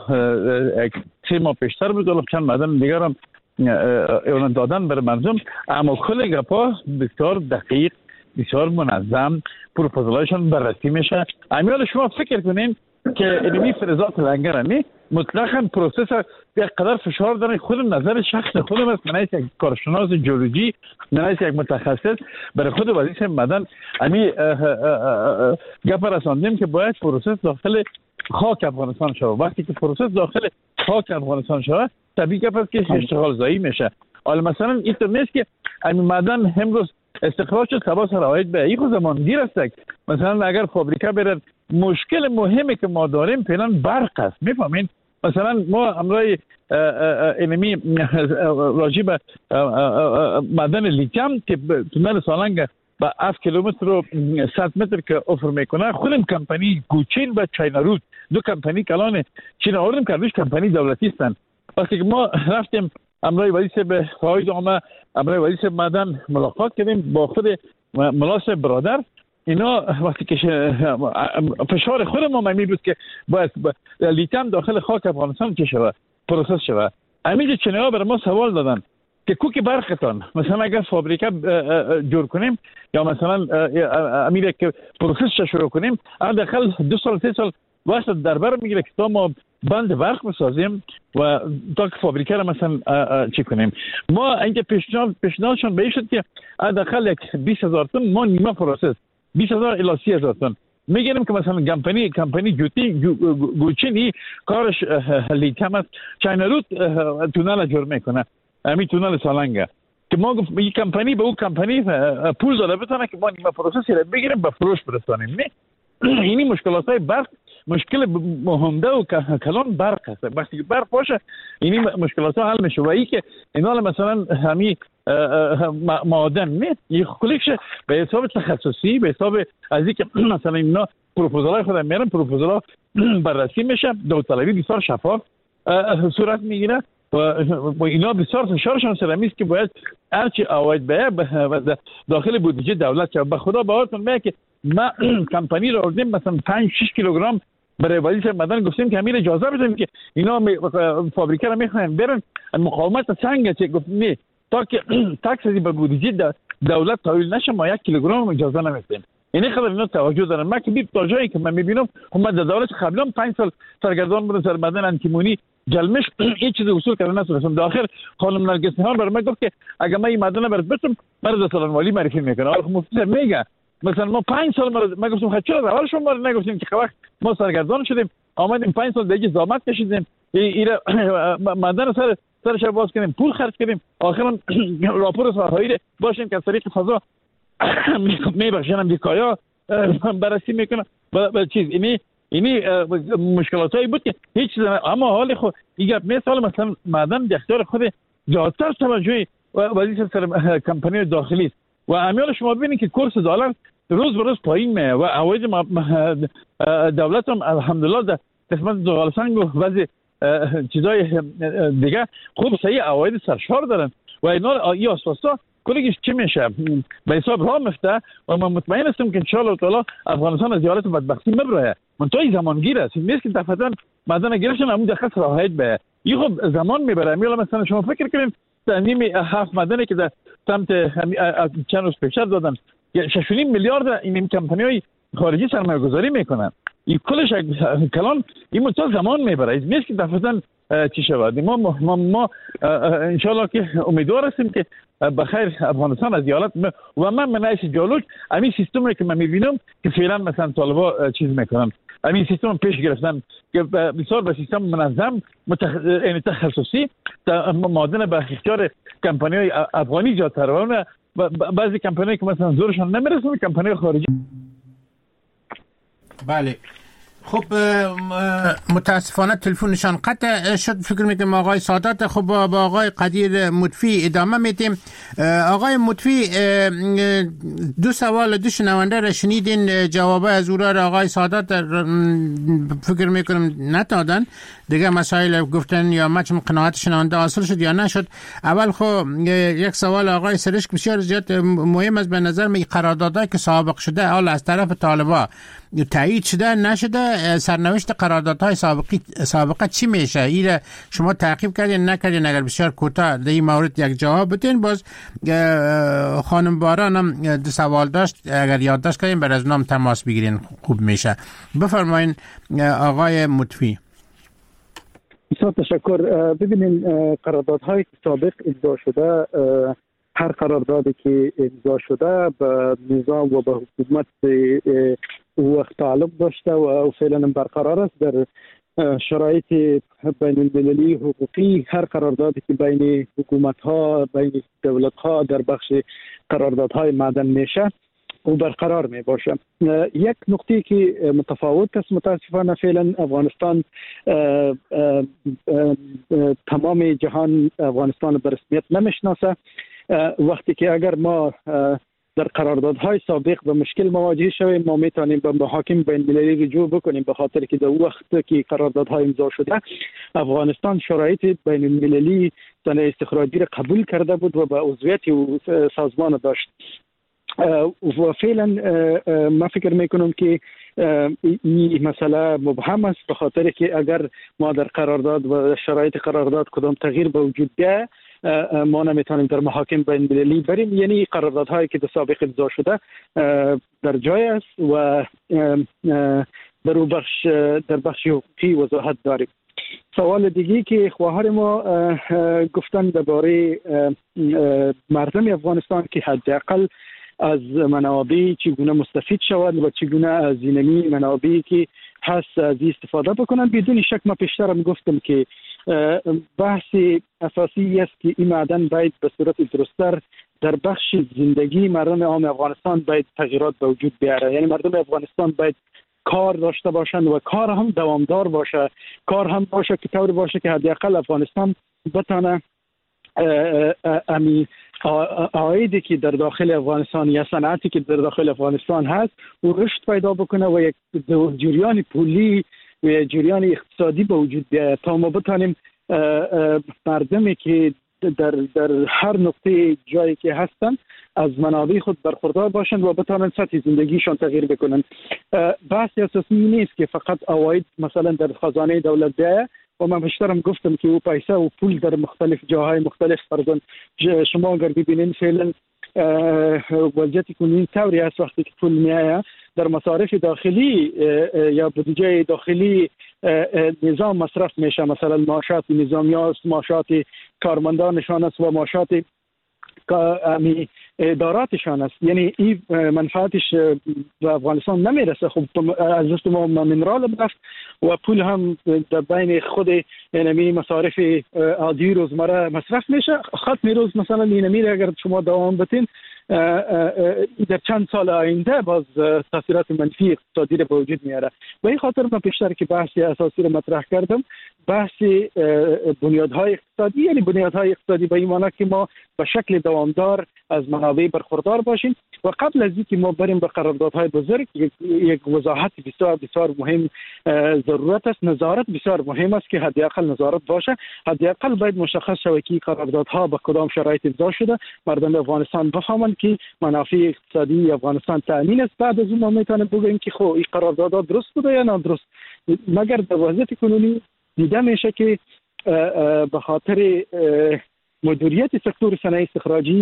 سه ماه پیشتر بود ولی چند مدن دیگر هم اون دادن بر مردم، اما کل گپا بسیار دقیق بسیار منظم پروپوزالشون بررسی میشه. امیال شما فکر کنین که اینمی فرزات لنگرانی مطلقاً پروسس یک قدر فشار داره. خود نظر شخص خودم است، من از یک کارشناس جیولوژی، من از یک متخصص برای خود وظیفه مدن امی گپ رساندیم که باید پروسس داخل خاک افغانستان شود. وقتی که پروسس داخل خاک افغانستان شود طبیعی گپ است که اشتغال زایی میشه. حالا مثلا این تو نیست که امی مدن امروز استخراج شد سبا سر آید به این زمان دیر است. مثلا اگر فابریکه برد مشکل مهمی که ما داریم فعلا برق است. میفهمین مثلا ما امروز اینمی راجع به معدن لیتیم که تونل سالنگ با هفت کیلومتر و صد متر که افر میکنه خودم کمپانی گوچین و چاینا رود دو کمپانی کلان چین آوردیم که روش کمپانی دولتی هستند. وقتی که ما رفتیم امروز ولی به فاید آمه امروز ولی معدن ملاقات کردیم با خود ملاس برادر، اینا وقتی که فشار خود ما ممی بود که باید لیتیم داخل خاک افغانستان چه شود پروسس شود. امیجا چنه ها بر ما سوال دادن که کوک برقتان مثلا اگر فابریکه جور کنیم یا مثلا امیره که پروسس شروع کنیم داخل دو سال سه سال واسه در بر میگیره که تا ما بند برق بسازیم و تا که فابریکه را مثلا چی کنیم. ما اینجا پیشنهاد پیشنهادشون به این شد که داخل یک بیست هزار تن ما نیمه پروسس بیست هزار الی سی هزار تن میگیریم که مثلا کمپانی کمپانی جوتی گوچینی کارش لیتیم است چاینا رود تونل جور میکنه همین تونل سالنگه که ما گفت این کمپانی به اون کمپانی پول داده بتونه که ما نیمه پروسس را بگیریم به فروش برسانیم. نه اینی مشکلات های برق مشکل مهمده و کلان برق است. وقتی که برق باشه اینی مشکلات ها حل میشه و ای که اینا مثلا همین معادن نه یک کلیکش به حساب تخصصی به حساب از اینکه مثلا اینا پروپوزال های خودم میارن پروپوزال ها بررسی میشه داوطلبی بسیار شفاف صورت میگیره و اینا بسیار فشارشان سرمیست که باید هرچی آواید به داخل بودجه دولت شد. به خدا باورتون میاد که ما کمپانی رو آوردیم مثلا پنج شش کیلوگرم برای وظیفه مدن گفتیم که همین اجازه بدیم که اینا فابریکه رو میخواین برن مقاومت سنگ چه گفت نه تا که تاکسی به بودجه دولت تحویل نشه ما یک کیلوگرم اجازه نمیدیم. این خبر اینا توجه دارن. ما که بید تا جایی که من میبینم حکومت دولت قبلا پنج سال سرگردان بودن سر مدن انتیمونی جلمش این چیز اصول کردن نسوسم داخل خانم نرگس نهان برای من گفت که اگه من این مدن برات بتم مرد سالن والی معرفی میکنه. آخه مفتی میگه مثلا ما پنج سال مرد ما گفتم خب چرا اول شما نگفتیم که وقت ما سرگردان شدیم آمدیم پنج سال دیگه زحمت کشیدیم ایره مدن سر سرش باز کنیم پول خرج کنیم آخرام راپور ساحایی باشیم که از طریق فضا میبخشن بیکایا بررسی میکنن به چیز اینی اینی مشکلات هایی بود که هیچ چیز اما حال خود دیگه مثلا مثلا مدن در اختیار خود زیادتر توجه وزیر سر کمپانی داخلی است و امیال شما ببینید که کورس دلار روز به روز پایین میه و عواید دولت هم الحمدلله در قسمت زغالسنگ و بعضی چیزای دیگه خوب صحیح عواید سرشار دارن و اینا ای اساسا کلیش چی میشه به حساب راه میفته و من مطمئن هستم که ان شاء الله تعالی افغانستان از حالت بدبختی میبره منتهای زمانگیر است نیست که دفعتا مدن گرفتن همون دقیق راحت به این خب زمان میبره میلا مثلا شما فکر کنید تامین هفت مدنی که در سمت چند روز پیش دادن شش و نیم میلیارد این کمپانی‌های خارجی سرمایه گذاری میکنن این کلش کلان این مدت زمان میبره این نیست که دفعتا چی شود ما ما, ما ان شاء الله که امیدوار هستیم که بخیر افغانستان از حالت و من منایش جالوک همین سیستمی که من میبینم که فعلا مثلا طالبا چیز میکنن همین سیستم پیش گرفتن که بسیار به سیستم منظم متخ... یعنی تخصصی مادن به اختیار کمپانی‌های افغانی جا ترونه و بعضی کمپانی‌ها که مثلا زورشان نمیرسه کمپانی خارجی. بله خب متاسفانه تلفنشان قطع شد فکر میکنم آقای سادات خب با آقای قدیر مطفی ادامه میدیم. آقای مطفی دو سوال دو شنونده را شنیدین جواب از اون را آقای سادات فکر میکنم ندادن دیگه مسائل گفتن یا مچم قناعت شنونده حاصل شد یا نشد. اول خب یک سوال آقای سرشک بسیار زیاد مهم است به نظر می قراردادایی که سابق شده حال از طرف طالبا تایید شده نشده سرنوشت قراردادهای سابقی سابقه چی میشه؟ این شما تعقیب کردین نکردین؟ اگر بسیار کوتاه در این مورد یک جواب بدین. باز خانم باران هم دو سوال داشت اگر یادداشت کنین بر از نام تماس بگیرین خوب میشه. بفرمایین آقای مطفی. بسیار تشکر. ببینین قراردادهای سابق امضا شده هر قراردادی که امضا شده به نظام و به حکومت وقت تعلق داشته و فعلا برقرار است در شرایط بین المللی حقوقی. هر قراردادی که بین حکومت ها بین دولت ها در بخش قراردادهای معدن میشه و برقرار می باشه. یک نکته که متفاوت است متاسفانه فعلا افغانستان اه اه اه تمام جهان افغانستان به رسمیت نمیشناسه. وقتی که اگر ما در قراردادهای سابق به مشکل مواجه شویم ما میتونیم به محاکم بین المللی رجوع بکنیم به خاطر که در وقت که قراردادهای امضا شده افغانستان شرایط بین المللی صنایع استخراجی را قبول کرده بود و به عضویت سازمان داشت و فعلا ما فکر میکنم که این مسئله مبهم است به خاطر که اگر ما در قرارداد و شرایط قرارداد کدام تغییر به وجود بیاید ما نمیتونیم در محاکم بین المللی بریم. یعنی قراردادهایی که در سابق امضا شده در جای است و در بخش در بخش حقوقی وضاحت داریم. سوال دیگی که خواهر ما گفتن درباره مردم افغانستان که حداقل از منابع چگونه مستفید شود و چگونه از اینمی منابعی که هست از استفاده بکنن. بدون شک ما پیشترم گفتم که بحث اساسی است که این معدن باید به صورت درست‌تر در بخش زندگی مردم عام افغانستان باید تغییرات به وجود بیاره. یعنی مردم افغانستان باید کار داشته باشند و کار هم دوامدار باشه، کار هم باشه که طور باشه که حداقل افغانستان بتونه امی عایدی که در داخل افغانستان یا صنعتی که در داخل افغانستان هست و رشد پیدا بکنه و یک جریان پولی و جریان اقتصادی به وجود بیاید تا ما بتانیم مردمی که در در هر نقطه جایی که هستن از منابع خود برخوردار باشند و بتانند سطح زندگیشان تغییر بکنند. بحث اساسی نیست که فقط عواید مثلا در خزانه دولت بیاید و من بیشترم گفتم که او پیسه و پول در مختلف جاهای مختلف فرزن شما اگر ببینید فعلا وضعیت کنین طوری است وقتی که پول میآید در مصارف داخلی یا بودجه داخلی نظام مصرف میشه، مثلا معاشات نظامیان است، معاشات کارمندانشان است و معاشات اداراتشان است. یعنی این منفعتش به افغانستان نمیرسه. خب از دست ما منرال رفت و پول هم در بین خود اینمی مصارف عادی روزمره مصرف میشه. ختم روز مثلا اینمی اگر شما دوام بتین در چند سال آینده باز تاثیرات منفی اقتصادی رو به وجود میاره. و این خاطر من پیشتر که بحث اساسی رو مطرح کردم، بحث بنیادهای اقتصادی، یعنی بنیادهای اقتصادی به این معنی که ما به شکل دوامدار از منابع برخوردار باشیم. و قبل از اینکه ما بریم به قراردادهای بزرگ، یک وضاحت بسیار بسیار مهم ضرورت است. نظارت بسیار مهم است که حداقل نظارت باشه. حداقل باید مشخص شود که قراردادها به کدام شرایط امضا شده، مردم افغانستان بفهمند که منافع اقتصادی افغانستان تامین است. بعد از اون ما میتونیم بگیم که خب این قراردادها درست بوده یا نادرست. مگر در وضعیت کنونی دیده میشه که به خاطر مدیریت سکتور صنایع استخراجی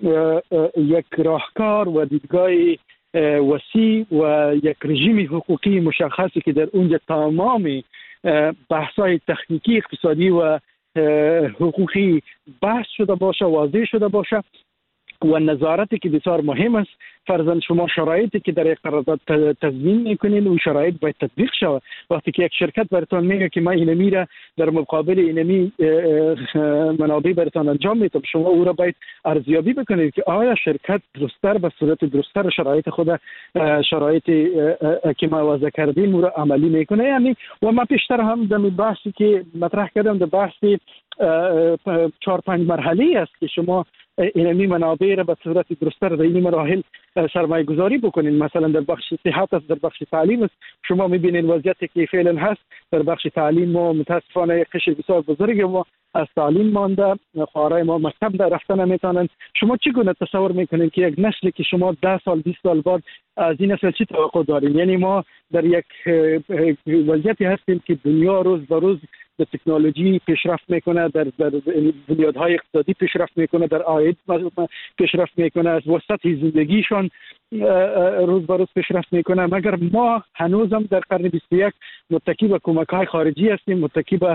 یک راهکار و دیدگاه وسیع و یک رژیم حقوقی مشخصی که در اونجا تمام بحث‌های تکنیکی اقتصادی و حقوقی بحث شده باشه، واضح شده باشه و نظارتی که بسیار مهم است. فرضاً شما شرایطی که در یک قرارداد تضمین میکنین و شرایط باید تطبیق شود. وقتی که یک شرکت براتون میگه که من اینمی را در مقابل اینمی منابع براتون انجام میدم، شما او را باید ارزیابی بکنید که آیا شرکت درست‌تر به صورت درست‌تر شرایط خود شرایط که ما وضع کردیم او را عملی میکنه. یعنی و من پیشتر هم در بحثی که مطرح کردم در بحثی چهار پنج مرحله است که شما اینمی منابع را به صورت درست‌تر در این مراحل سرمایه گذاری بکنین. مثلا در بخش صحت است، در بخش تعلیم است. شما میبینین وضعیتی که فعلا هست در بخش تعلیم ما متاسفانه قشر بسیار بزرگ ما از تعلیم مانده، خواهرای ما مکتب در رفتن نمیتونن. شما چگونه تصور میکنین که یک نسلی که شما ده سال بیست سال بعد از این نسل چی توقع دارین؟ یعنی ما در یک وضعیتی هستیم که دنیا روز به روز در تکنولوژی پیشرفت میکنه، در در بنیادهای اقتصادی پیشرفت میکنه، در عاید پیشرفت میکنه، از وسط زندگیشون روز به روز پیشرفت میکنه. مگر ما هنوزم در قرن بیست و یک متکی به کمک‌های خارجی هستیم، متکی به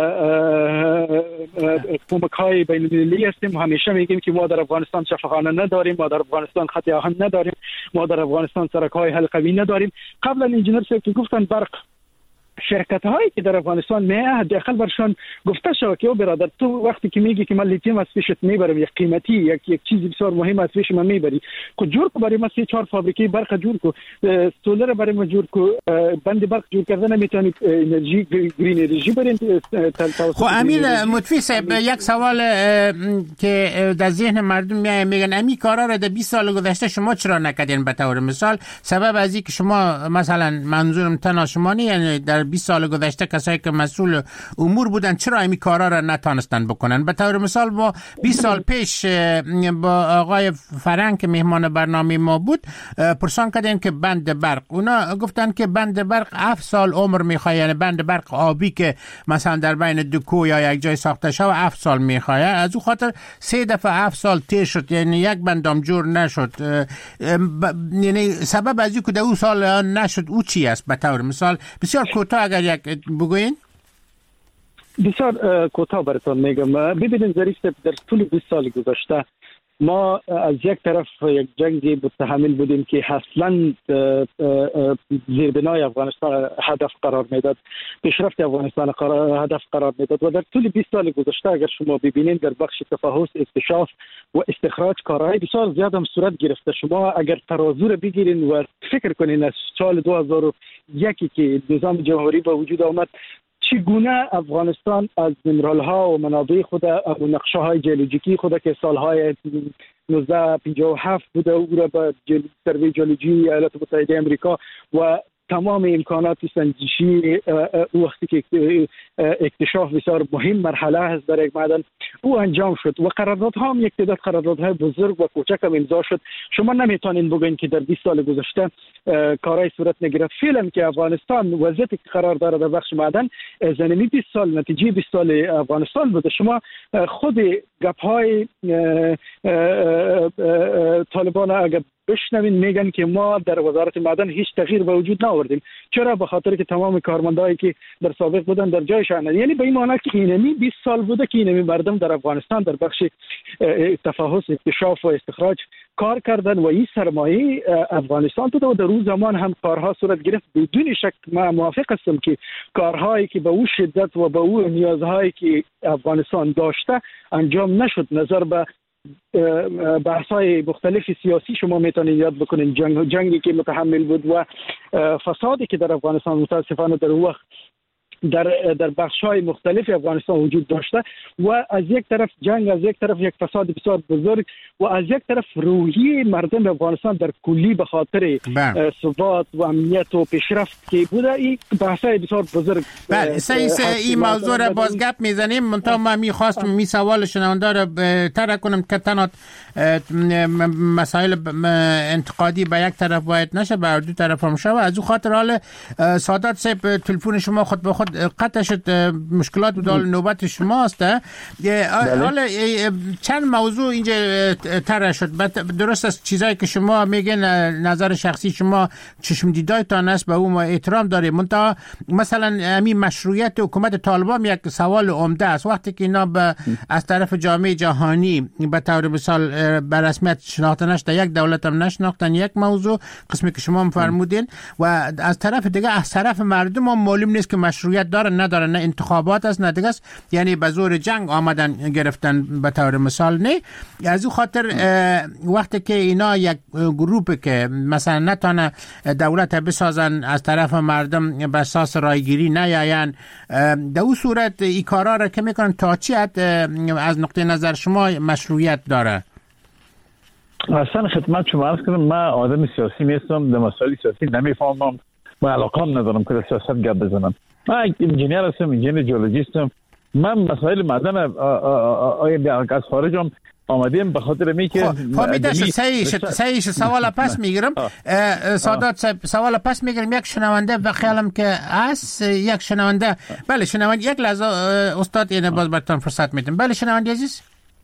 کمک‌های بین‌المللی هستیم. همیشه میگیم که ما در افغانستان شفاخانه نداریم، ما در افغانستان خط آهن نداریم، ما در افغانستان سرک‌های حلقوی نداریم. قبلا انجینر صاحب که گفتن برق شرکت هایی که در افغانستان میه حداقل برشان گفته شود که او برادر تو وقتی که میگی که من لیتیوم از پیشت میبرم، یک قیمتی یک یک چیز بسیار مهم از پیش من میبری، کو جور کو برای ما سه چهار فابریکه برق جور کو، سولر برای ما جور کو، بند برق جور کردن نمیتونید انرژی گرین انرژی برین. خب امیر مطفی صاحب، یک سوال که در ذهن مردم میاد، میگن امی کارا را در بیست سال گذشته شما چرا نکردین؟ به طور مثال سبب از اینکه شما مثلا منظورم تنها شما نه، یعنی در بیست سال گذشته کسایی که مسئول امور بودن چرا این کارا را نتونستن بکنن؟ به طور مثال ما بیست سال پیش با آقای فرنگ که مهمان برنامه ما بود پرسان کردیم که بند برق، اونا گفتن که بند برق هفت سال عمر میخواد، یعنی بند برق آبی که مثلا در بین دو کوه یا یک جای ساخته شده هفت سال میخواد. از اون خاطر سه دفعه هفت سال تیر شد، یعنی یک بندام جور نشد. یعنی سبب از اینکه در اون سال نشد او چی است؟ به طور مثال بسیار کوتاه اگر یک بگوین. بسیار کوتاه براتون میگم. ببینید ظریف، در طول بیست سال گذشته ما از یک طرف یک جنگی متحمل بودیم که اصلا زیربنای افغانستان هدف قرار میداد، پیشرفت افغانستان قرار هدف قرار میداد. و در طول بیست سال گذشته اگر شما ببینید در بخش تفحص، اکتشاف و استخراج کارهای بسیار زیاد هم صورت گرفته. شما اگر ترازو رو بگیرین و فکر کنین از سال دو هزار و یک که نظام جمهوری به وجود آمد، چگونه افغانستان از منرال ها و منابع خود و نقشه های جیولوژیکی خود که سالهای نوزده پنجاه و هفت بوده او را به سروی جیولوژی ایالات متحده آمریکا و تمام امکانات سنجشی وقتی که اکتشاف بسیار مهم مرحله هست در یک معدن او انجام شد و قراردادها هم یک تعداد قراردادهای بزرگ و کوچک هم امضا شد. شما نمیتونین بگین که در بیست سال گذشته کارهای صورت نگرفت. فعلا که افغانستان وضعیتی که قرار داره در بخش معدن زمینی بیست سال نتیجه بیست سال افغانستان بوده. شما خود گپ‌های طالبان اگر بشنوین میگن که ما در وزارت معدن هیچ تغییر به وجود نآوردیم. چرا؟ به خاطر که تمام کارمندایی که در سابق بودن در جایشان. یعنی به این معنی که اینمی بیست سال بوده که اینمی مردم در افغانستان در بخش تفحص، اکتشاف و استخراج کار کردن و این سرمایه افغانستان تو در اون زمان هم کارها صورت گرفت. بدون شک ما موافق هستم که کارهایی که به اون شدت و به اون نیازهایی که افغانستان داشته انجام نشد. نظر به بحث‌های مختلف سیاسی شما میتونید یاد بکنین، جنگ جنگی که متحمل بود و فسادی که در افغانستان متاسفانه در وقت در در بخش‌های مختلف افغانستان وجود داشته و از یک طرف جنگ، از یک طرف یک فساد بسیار بزرگ و از یک طرف روحیه مردم افغانستان در کلی به خاطر ثبات و امنیت و پیشرفت که بوده. این بحث‌های بسیار بزرگ. بله سعی این موضوع را باز گپ میزنیم. منتها من می‌خواستم می سوال شنونده را طرح کنم که تنها مسائل انتقادی به یک طرف باید نشه، به دو طرف هم شه. از او خاطر حال سادات صاحب تلفن شما خود به خود قطع شد، مشکلات بود، حال نوبت شماست. حالا چند موضوع اینجا طرح شد. درست است چیزایی که شما میگن نظر شخصی شما چشم دیدایتان است، به اون ما احترام داریم. منتها مثلا همین مشروعیت حکومت طالبان یک سوال عمده است. وقتی که اینا از طرف جامعه جهانی به طور مثال به رسمیت شناخته نشده، یک دولت هم نشناختن، یک موضوع قسمی که شما فرمودین، و از طرف دیگه از طرف مردم هم معلوم نیست که مشروعیت داره نداره، نه انتخابات است نه دیگه است، یعنی به زور جنگ آمدن گرفتن به طور مثال. نه از این خاطر وقتی که اینا یک گروه که مثلا نتونه دولت بسازن از طرف مردم به اساس رایگیری نیاین، در اون صورت این کارا را که میکنن تا چی حد از نقطه نظر شما مشروعیت داره؟ اصلا خدمت شما عرض کنم، من آدم سیاسی نیستم، در مسائل سیاسی نمیفهمم، من علاقه ندارم که سیاست گپ بزنم. من انجینیر هستم، انجینیر جیولوژیستم. من مسائل معدن از خارجم آمدیم به خاطر می که فهمیده شد. صحیح شد. سوال پس میگیرم سادات، سوال پس میگیرم. یک شنونده و خیالم که از یک شنونده. بله شنونده، یک لحظه استاد اینه باز براتون فرصت میدم. بله شنونده عزیز.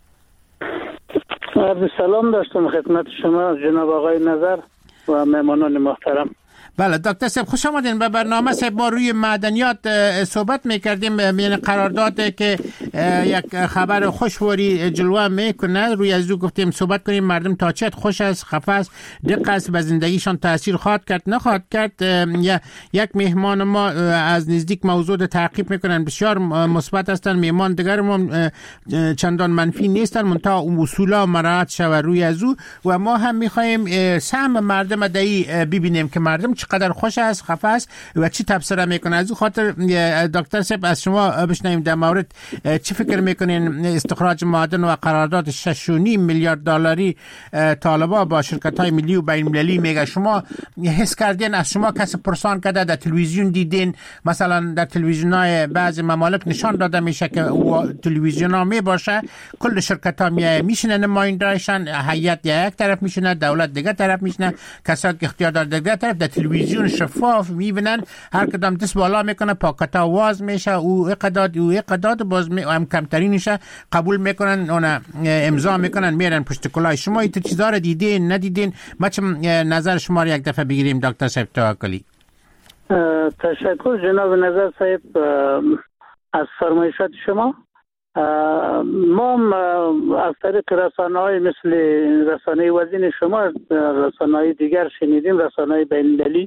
عرض سلام داشتم خدمت شما جناب آقای نظر و مهمانان محترم. بله دکتر صاحب خوش آمدین به برنامه. صاحب ما روی معدنیات صحبت میکردیم، یعنی قراردادی که یک خبر خوشواری جلوه میکنه، روی از او گفتیم صحبت کنیم مردم تا چقدر خوش است، خفه است، دق است، به زندگیشان تاثیر خواهد کرد نخواهد کرد. یک مهمان ما از نزدیک موضوع تعقیب میکنن، بسیار مثبت هستن، مهمان دیگر ما چندان منفی نیستن، منتها اصولا مراعات شوه روی از او. و ما هم میخوایم سهم مردم دایی ببینیم که مردم چقدر خوش است، خفه است و چی تبصره میکنه. از اون خاطر دکتر صاحب از شما بشنویم در مورد چی فکر میکنین استخراج معدن و قرارداد شش و نیم میلیارد دلاری طالبان با شرکت های ملی و بین المللی میگه. شما حس کردین، از شما کسی پرسان کرده، در تلویزیون دیدین؟ مثلا در تلویزیون های بعضی ممالک نشان داده میشه که تلویزیون ها میباشه کل شرکت ها میشینه نمایندهشان، هیئت یک طرف میشینه، دولت دیگه طرف میشینه، کسات که اختیار داره دیگه طرف، در تلویزیون شفاف میبینن، هر کدام دست بالا میکنه، پاکتا واز میشه، او اقداد او اقداد باز می هم کمترینشه قبول میکنن، اون امضا میکنن، میرن پشت کلاه. شما این چیزا رو دیدین ندیدین؟ ما چه نظر شما رو یک دفعه بگیریم دکتر صاحب توکلی. تشکر جناب نظر صاحب از فرمایشات شما. ما از طریق رسانه‌های مثل رسانه وزین شما، رسانه‌های دیگر شنیدیم، رسانه‌های بین‌المللی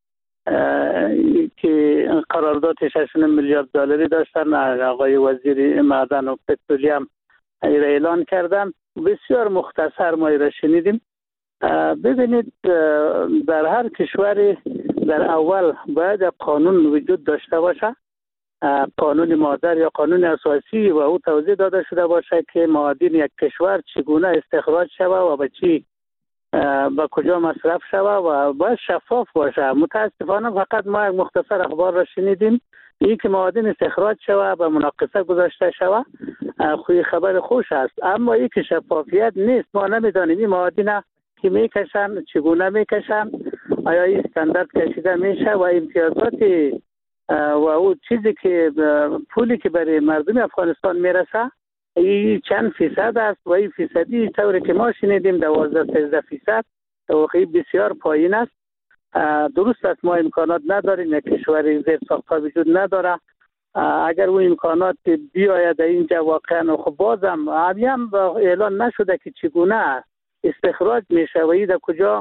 که قرارداد شش و نیم میلیارد دلاری داشتن، آقای وزیر معدن و پترولیوم اعلان کردن. بسیار مختصر ما را شنیدیم. ببینید در هر کشوری در اول باید قانون وجود داشته باشه، قانون مادر یا قانون اساسی، و او توضیح داده شده باشه که معادن یک کشور چگونه استخراج شوه و به چی به کجا مصرف شوه و باید شفاف باشه. متاسفانه فقط ما یک مختصر اخبار را شنیدیم، این که معادن استخراج شوه به مناقصه گذاشته شوه، خوی خبر خوش است، اما این که شفافیت نیست. ما نمیدانیم این معادن که میکشن چگونه میکشن، آیا این استاندارد کشیده میشه و امتیازات و او چیزی که پولی که برای مردم افغانستان میرسه این چند فیصد است و این فیصدی طوری که ما شنیدیم دوازده سیزده فیصد واقعی بسیار پایین است. درست است ما امکانات نداریم، یک کشور زیر ساختها وجود نداره. اگر اون امکانات بیاید اینجا واقعا خب بازم هم اعلان نشده که چگونه استخراج میشه و در کجا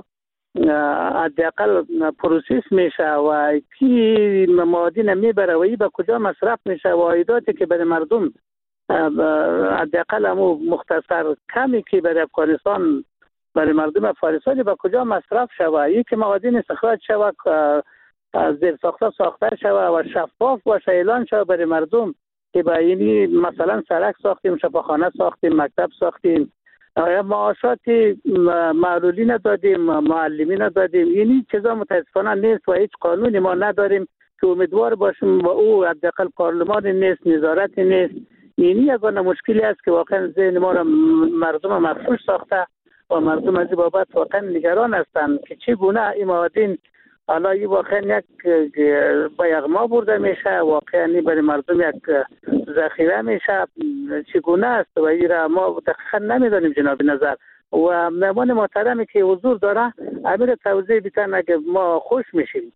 حداقل پروسس میشه و کی معادن میبره و به کجا مصرف میشه و عایداتی که برای مردم حداقل همو مختصر کمی که برای افغانستان برای مردم افغانستان به کجا مصرف شود، یکی معادن استخراج شود، زیر ساخته ساخته شود و شفاف باشه، اعلان شود برای مردم که با اینی مثلا سرک ساختیم، شفاخانه ساختیم، مکتب ساختیم، معاشات معلولین دادیم، معلمین دادیم. اینی چیزا متاسفانه نیست و هیچ قانونی ما نداریم که امیدوار باشیم و او حداقل پارلمان نیست، نظارت نیست. اینی یگانه مشکلی است که واقعا ذهن ما را مردم مفروش ساخته و مردم از این بابت واقعا نگران هستند که چگونه این معادن حالا این واقعا یک با یغما برده میشه، واقعا برای مردم یک ذخیره میشه، چگونه است و این را ما دقیقا نمیدانیم جناب نظر. و مهمان محترمی که حضور داره امیر توضیح بیتن اگه ما خوش میشیم.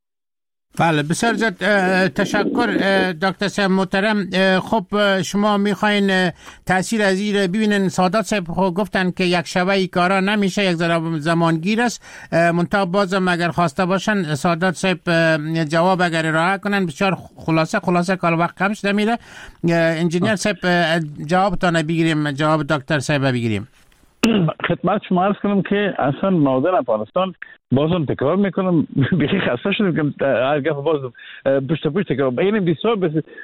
بله بسیار زیاد تشکر دکتر صاحب محترم. خب شما میخواین تاثیر از این ببینین. سادات صاحب گفتن که یک شبه کارا نمیشه، یک زمانگیر است. منتها بازم اگر خواسته باشن سادات صاحب جواب اگر ارائه کنن بسیار خلاصه خلاصه کار وقت کم شده میره. انجینیر صاحب جوابتان بگیریم، جواب دکتر صاحب بگیریم. خدمت شما عرض کنم که اصلا معادن افغانستان بازم تکرار میکنم بیخی خسته شدیم که هر گفت باز پشت پشت تکرار. این بسیار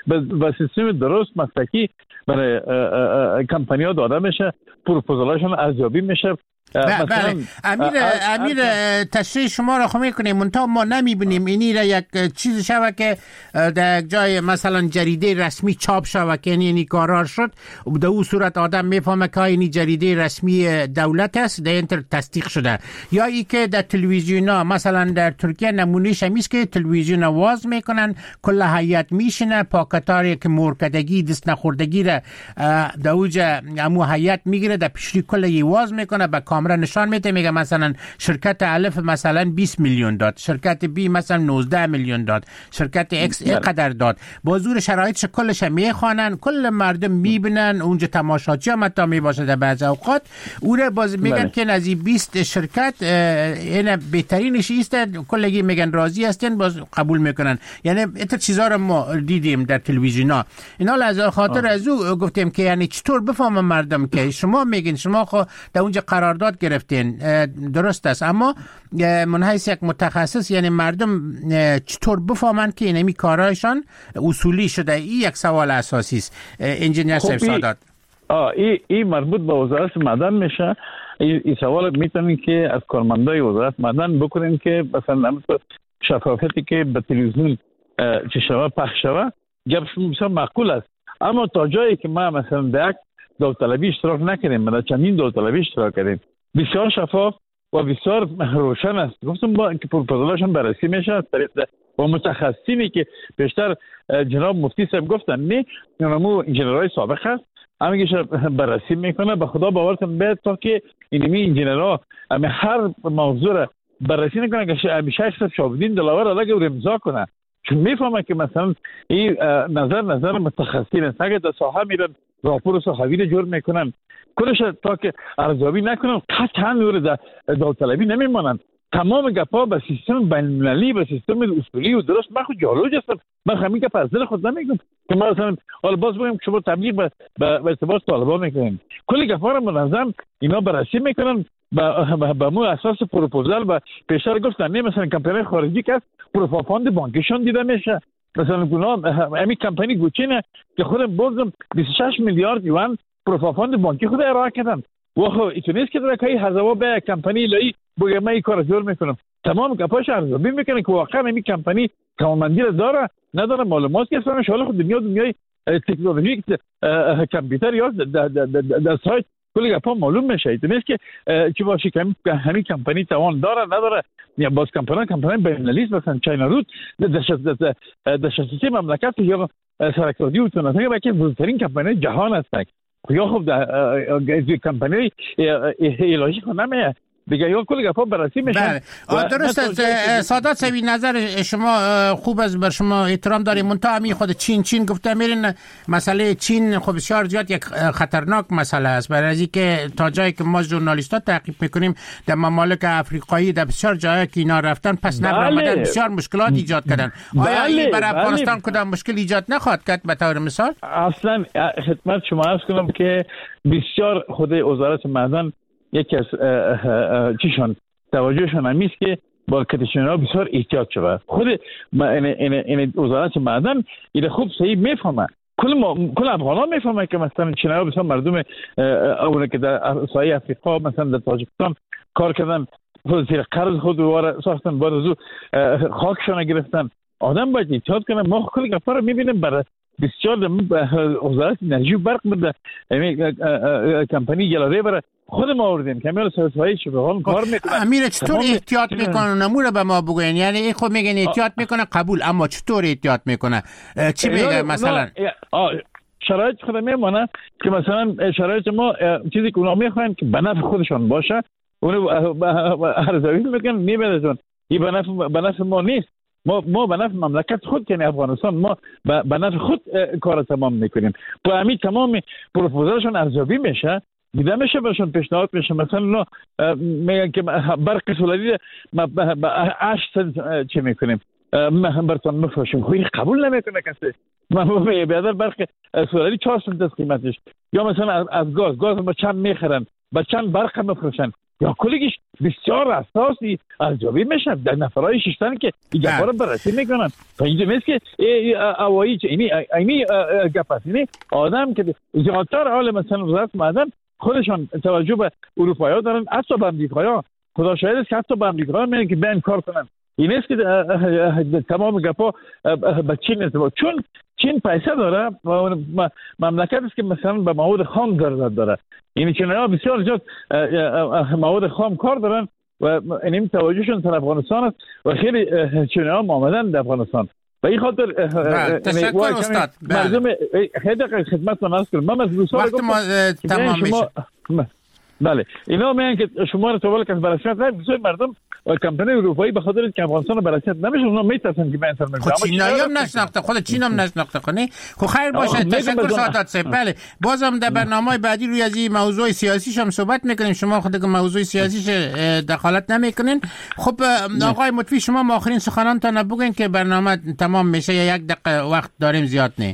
با سیستم درست مسلکی برای کمپانی‌ها داده میشه، پروپوزالاشون ارزیابی میشه. بله امیر امیر تشریح شما را خو میکنیم، منتها ما نمیبینیم اینی را یک چیز شوه که در جای مثلا جریده رسمی چاپ شوه که اینی قرار شد و در اون صورت آدم میفهمه که اینی جریده رسمی دولت است، در اینتر تصدیق شده. یا ای که در تلویزیون ها مثلا در ترکیه نمونهش همیست که تلویزیون واز میکنن، کل هیئت میشینه، پاکتاری که مرکدگی دست نخوردگی را در اوج امو هیئت میگیره، در پیشری کل ی واز میکنه، به کامرا نشان میده، میگه مثلا شرکت الف مثلا بیست میلیون داد، شرکت بی مثلا نوزده میلیون داد، شرکت اکس اینقدر داد. با زور شرایطش کلش میخوانن، کل مردم میبینن، اونجا تماشاچی هم حتی میباشه در بعض اوقات. اون باز میگن بله. که نزی بیست شرکت این بهترینش است، کلگی میگن راضی هستن، باز قبول میکنن. یعنی این چیزا رو ما دیدیم در تلویزیونا. اینا از خاطر آه. از او گفتیم که یعنی چطور بفهمن مردم که شما میگین شما خو در اونجا قرارداد گرفتین، درست است، اما من حیث یک متخصص یعنی مردم چطور بفهمن که اینمی کارایشان اصولی شده؟ این یک سوال اساسی است. انجینیر صاحب سادات. آه این ای مربوط به وزارت معدن میشه. این سوال میتونین که از کارمندای وزارت معدن بکنین که مثلا شفافیتی که به تلویزیون چه شوه پخش شوه گپشون بسیار معقول است. اما تا جایی که ما مثلا در یک داوطلبی اشتراک نکردیم، ما در چندین داوطلبی اشتراک کردیم، بسیار شفاف و بسیار روشن است. گفتم با اینکه پروپوزالاشون بررسی میشه از طریق با متخصصینی که بیشتر جناب مفتی صاحب گفتن، نه نمو انجینرهای سابق هست، همینش بررسی میکنه. به خدا باورتون بیاد تا که اینمی انجینرها هر موضوع را بررسی نکنه که همیشه شخص شاهدین دلاور علاقه و امضا کنه، چون میفهمه که مثلا این نظر نظر متخصصین است. اگه در ساحه میرن راپور صحوی رو جور میکنن، کلش تا که ارزیابی نکنن قطعا نور در داوطلبی نمیمانند. تمام گپا به سیستم بین‌المللی، به سیستم اصولی و درست. من خود جالوج هستم، من همین گپ از دل خود نمیگم که ما مثلا حالا باز بگم شما تبلیغ به به ارتباط طالبان میکنین. کل گپا رو منظم اینا بررسی میکنن با با مو اساس پروپوزال و پیشتر گفتن نه مثلا کمپانی خارجی که پروپاگاند بانکشون دیده میشه. مثلا گناه امی کمپانی گوچینه که خودم بردم بیست و شش میلیارد یوان پروپاگاند بانکی خود ارائه کردن. و خب اینطوریه که در کای هزار به کمپانی لای بگم من این کار جور میکنم، تمام گپاش ارزیابی میکنه که واقعا این کمپانی کارمندی رو داره نداره، معلومات که اصلا شغل خود دنیا دنیای تکنولوژی کامپیوتر یا در سایت کلی گپا معلوم میشه. اینطوریه که چی باشه که همین کمپانی توان داره نداره. یا باز کمپانی کمپانی بین‌المللی مثلا چاینا رود در شرکتی مملکت یا سرکردی و تونسته که بزرگترین کمپانی جهان هست. یا خب در کمپانی الهی کنه دیگه یا کل گپا بررسی میشن. بله درست است. سادات سوی نظر شما خوب است، بر شما احترام داریم. منتها همین خود چین چین گفته میرین مسئله چین خب بسیار زیاد یک خطرناک مسئله است، برای از اینکه تا جایی که ما ژورنالیست‌ها تعقیب میکنیم در ممالک افریقایی در بسیار جایی که اینا رفتن پس نبر آمدن بسیار مشکلات ایجاد کردن. آیا این برای افغانستان کدام مشکل ایجاد نخواهد کرد به طور مثال؟ اصلا خدمت شما عرض کنم که بسیار خود وزارت معدن یکی از چیشان توجهشان همیست که با کتشنها بسیار احتیاط شود. خود این این این وزارت معدن این خوب صحیح میفهمه، کل ما کل افغانا میفهمه که مثلا چینای‌ها بسیار مردم اون که در سایه افریقا مثلا در تاجیکستان کار کردن، خود زیر قرض خود دوباره ساختن، بعد از او خاکشان گرفتن. آدم باید احتیاط کنه. ما کل گپا رو میبینیم برای بسیار وزارت انرژی و برق بده کمپانی گلاره برای خود ما آوردیم که میال سرسایی شو به حال کار میکنه. امیر چطور احتیاط میکنه نمونه به ما بگوین؟ یعنی این خود میگن احتیاط میکنه قبول، اما چطور احتیاط میکنه؟ چی میگه مثلا؟ شرایط خود میمونه که مثلا شرایط ما چیزی که اونا میخواین که به نفع خودشان باشه اونو ارزیابی میکنن میبرن. این به نفع به نفع ما نیست. ما ما به نفع مملکت خود یعنی افغانستان ما به نفع خود کار تمام میکنیم. با همین تمام پروپوزالشون ارزیابی میشه، دیده میشه برشون پیشنهاد میشه. مثلا اونا میگن که برق سولاری با هشت سنت چی میکنیم براتون مفروشیم، خب این قبول نمیکنه کسی. ما بیادر برق سولاری چهار سنت است قیمتش. یا مثلا از گاز گاز ما چند میخرن با چند برق میفروشن، یا کلیگیش بسیار اساسی ارزیابی میشه در نفرای ششتن که این گپا رو بررسی میکنن. تا اینجا نیست که اوایی اینی اینی گپ است. اینی آدم که زیادتر حال مثلا وزارت معدن خودشان توجه به اروپایی‌ها دارن، حتی به امریکایی‌ها. خدا شاهد است که حتی به امریکایی‌ها میگن که بیان کار کنن. این است که تمام گپا به چین ارتباط، چون چین پیسه داره و مملکت است که مثلا به مواد خام ضرورت داره. یعنی چینی‌ها بسیار زیاد مواد خام کار دارن و این توجهشون در افغانستان است و خیلی چینی‌ها آمدن در افغانستان. و این خاطر تشکر استاد. مردم خیلی خدمت من است. من از دوستان وقت ما تمام میشه. بله اینا میگن که شما رو توال که بررسی نکنید. بسیار مردم کمپانی اروپایی به خاطر اینکه افغانستان بررسی نمیشه اونا میترسن که من انتر میشه. خود چینایی هم نشناخته، خود چین هم نشناخته کنه. خب خیر باشه. تشکر سعادت صاحب. بله بازم در برنامه بعدی روی از این موضوع سیاسیش هم صحبت میکنیم. شما خود که موضوع سیاسیش دخالت نمیکنین. خب آقای مطفی شما آخرین سخنانتون بگین که برنامه تمام میشه یا یک دقیقه وقت داریم زیاد نه.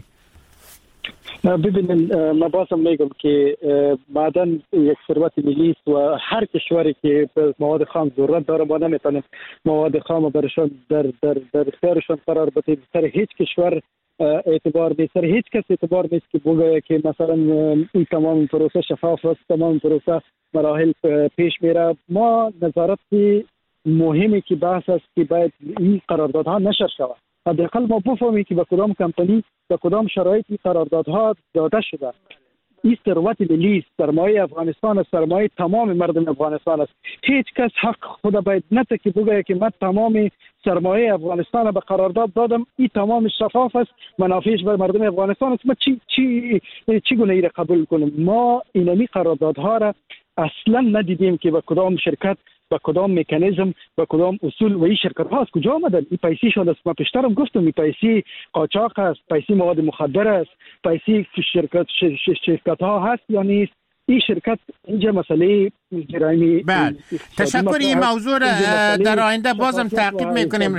ببینید من بازم میگم که معدن یک ثروت ملی است و هر کشوری که به مواد خام ضرورت داره ما نمیتونیم مواد خام برشان در در در اختیارشان قرار بدیم. سر هیچ کشور اعتبار نیست، سر هیچ کس اعتبار نیست که بگه که مثلا این تمام پروسه شفاف است، تمام پروسه مراحل پیش میره. ما نظارت مهمی که بحث است که باید این قراردادها نشر شود. حداقل ما بفهمیم که به کدام کمپانی به کدام شرایطی قراردادها داده شده. این ثروت ملی است، سرمایه افغانستان است، سرمایه تمام مردم افغانستان است. هیچ کس حق خود باید نته که بگه که من تمام سرمایه افغانستان به قرارداد دادم، این تمام شفاف است، منافعش بر مردم افغانستان است، ما چی چی چی گونه ای را قبول کنیم؟ ما اینمی قراردادها را اصلا ندیدیم که به کدام شرکت با کدام مکانیزم و کدام اصول و این شرکت ها از کجا آمدن. این پیسی شده است. ما پیشترم گفتم این پیسی قاچاق است، پیسی مواد مخدر است، پیسی شرکت شرکت ها هست یا نیست. این شرکت اینجا مسئله جرایمی. بله تشکر. این موضوع در آینده بازم تعقیب میکنیم.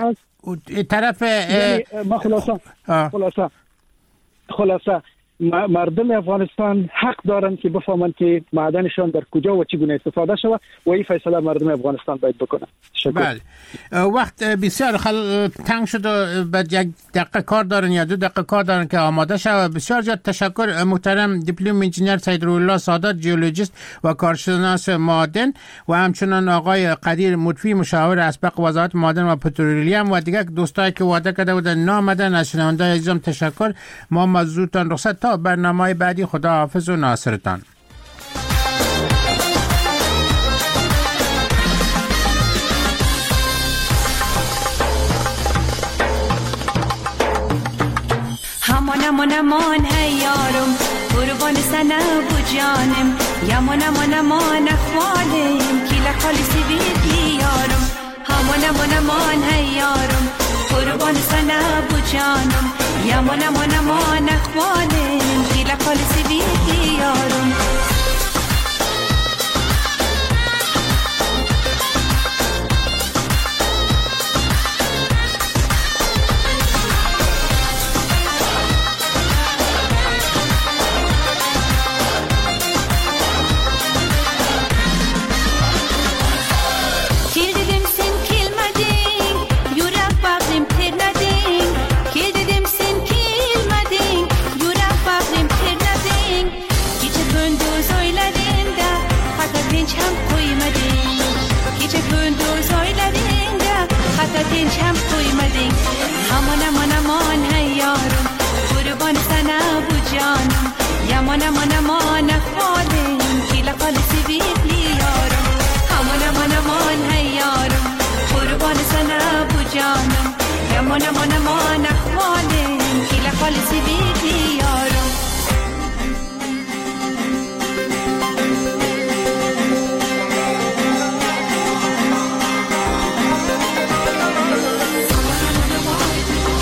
طرف ما خلاصه خلاصه خلاصه مردم افغانستان حق دارند که بفهمند که معدنشان در کجا و چگونه استفاده شود و این فیصله مردم افغانستان باید بکنند. بله وقت بسیار خل... تنگ شد و بعد یک دقیقه کار دارن یا دو دقیقه کار دارن که آماده شود. بسیار زیاد تشکر محترم دیپلم انجینیر سیدرالله سادات جیولوژیست و کارشناس معدن و همچنان آقای قدیر مطفی مشاور اسبق وزارت معدن و پترولیوم و دیگر دوستایی که وعده کرده بودن نامدن. از شنونده عزیزم تشکر. ما مزودتان رخصت تا برنامه بعدی. خدا حافظ و ناصرتان. همان همان همان هی یارم قربان سنه بو جانم یمانه مانه ما نخوالم کیلا خالصی بیدی یارم همانه مانه مان هیارم قربان سنه بو جانم یمانه مانه ما نخوالم کیلا خالصی بیدی یارم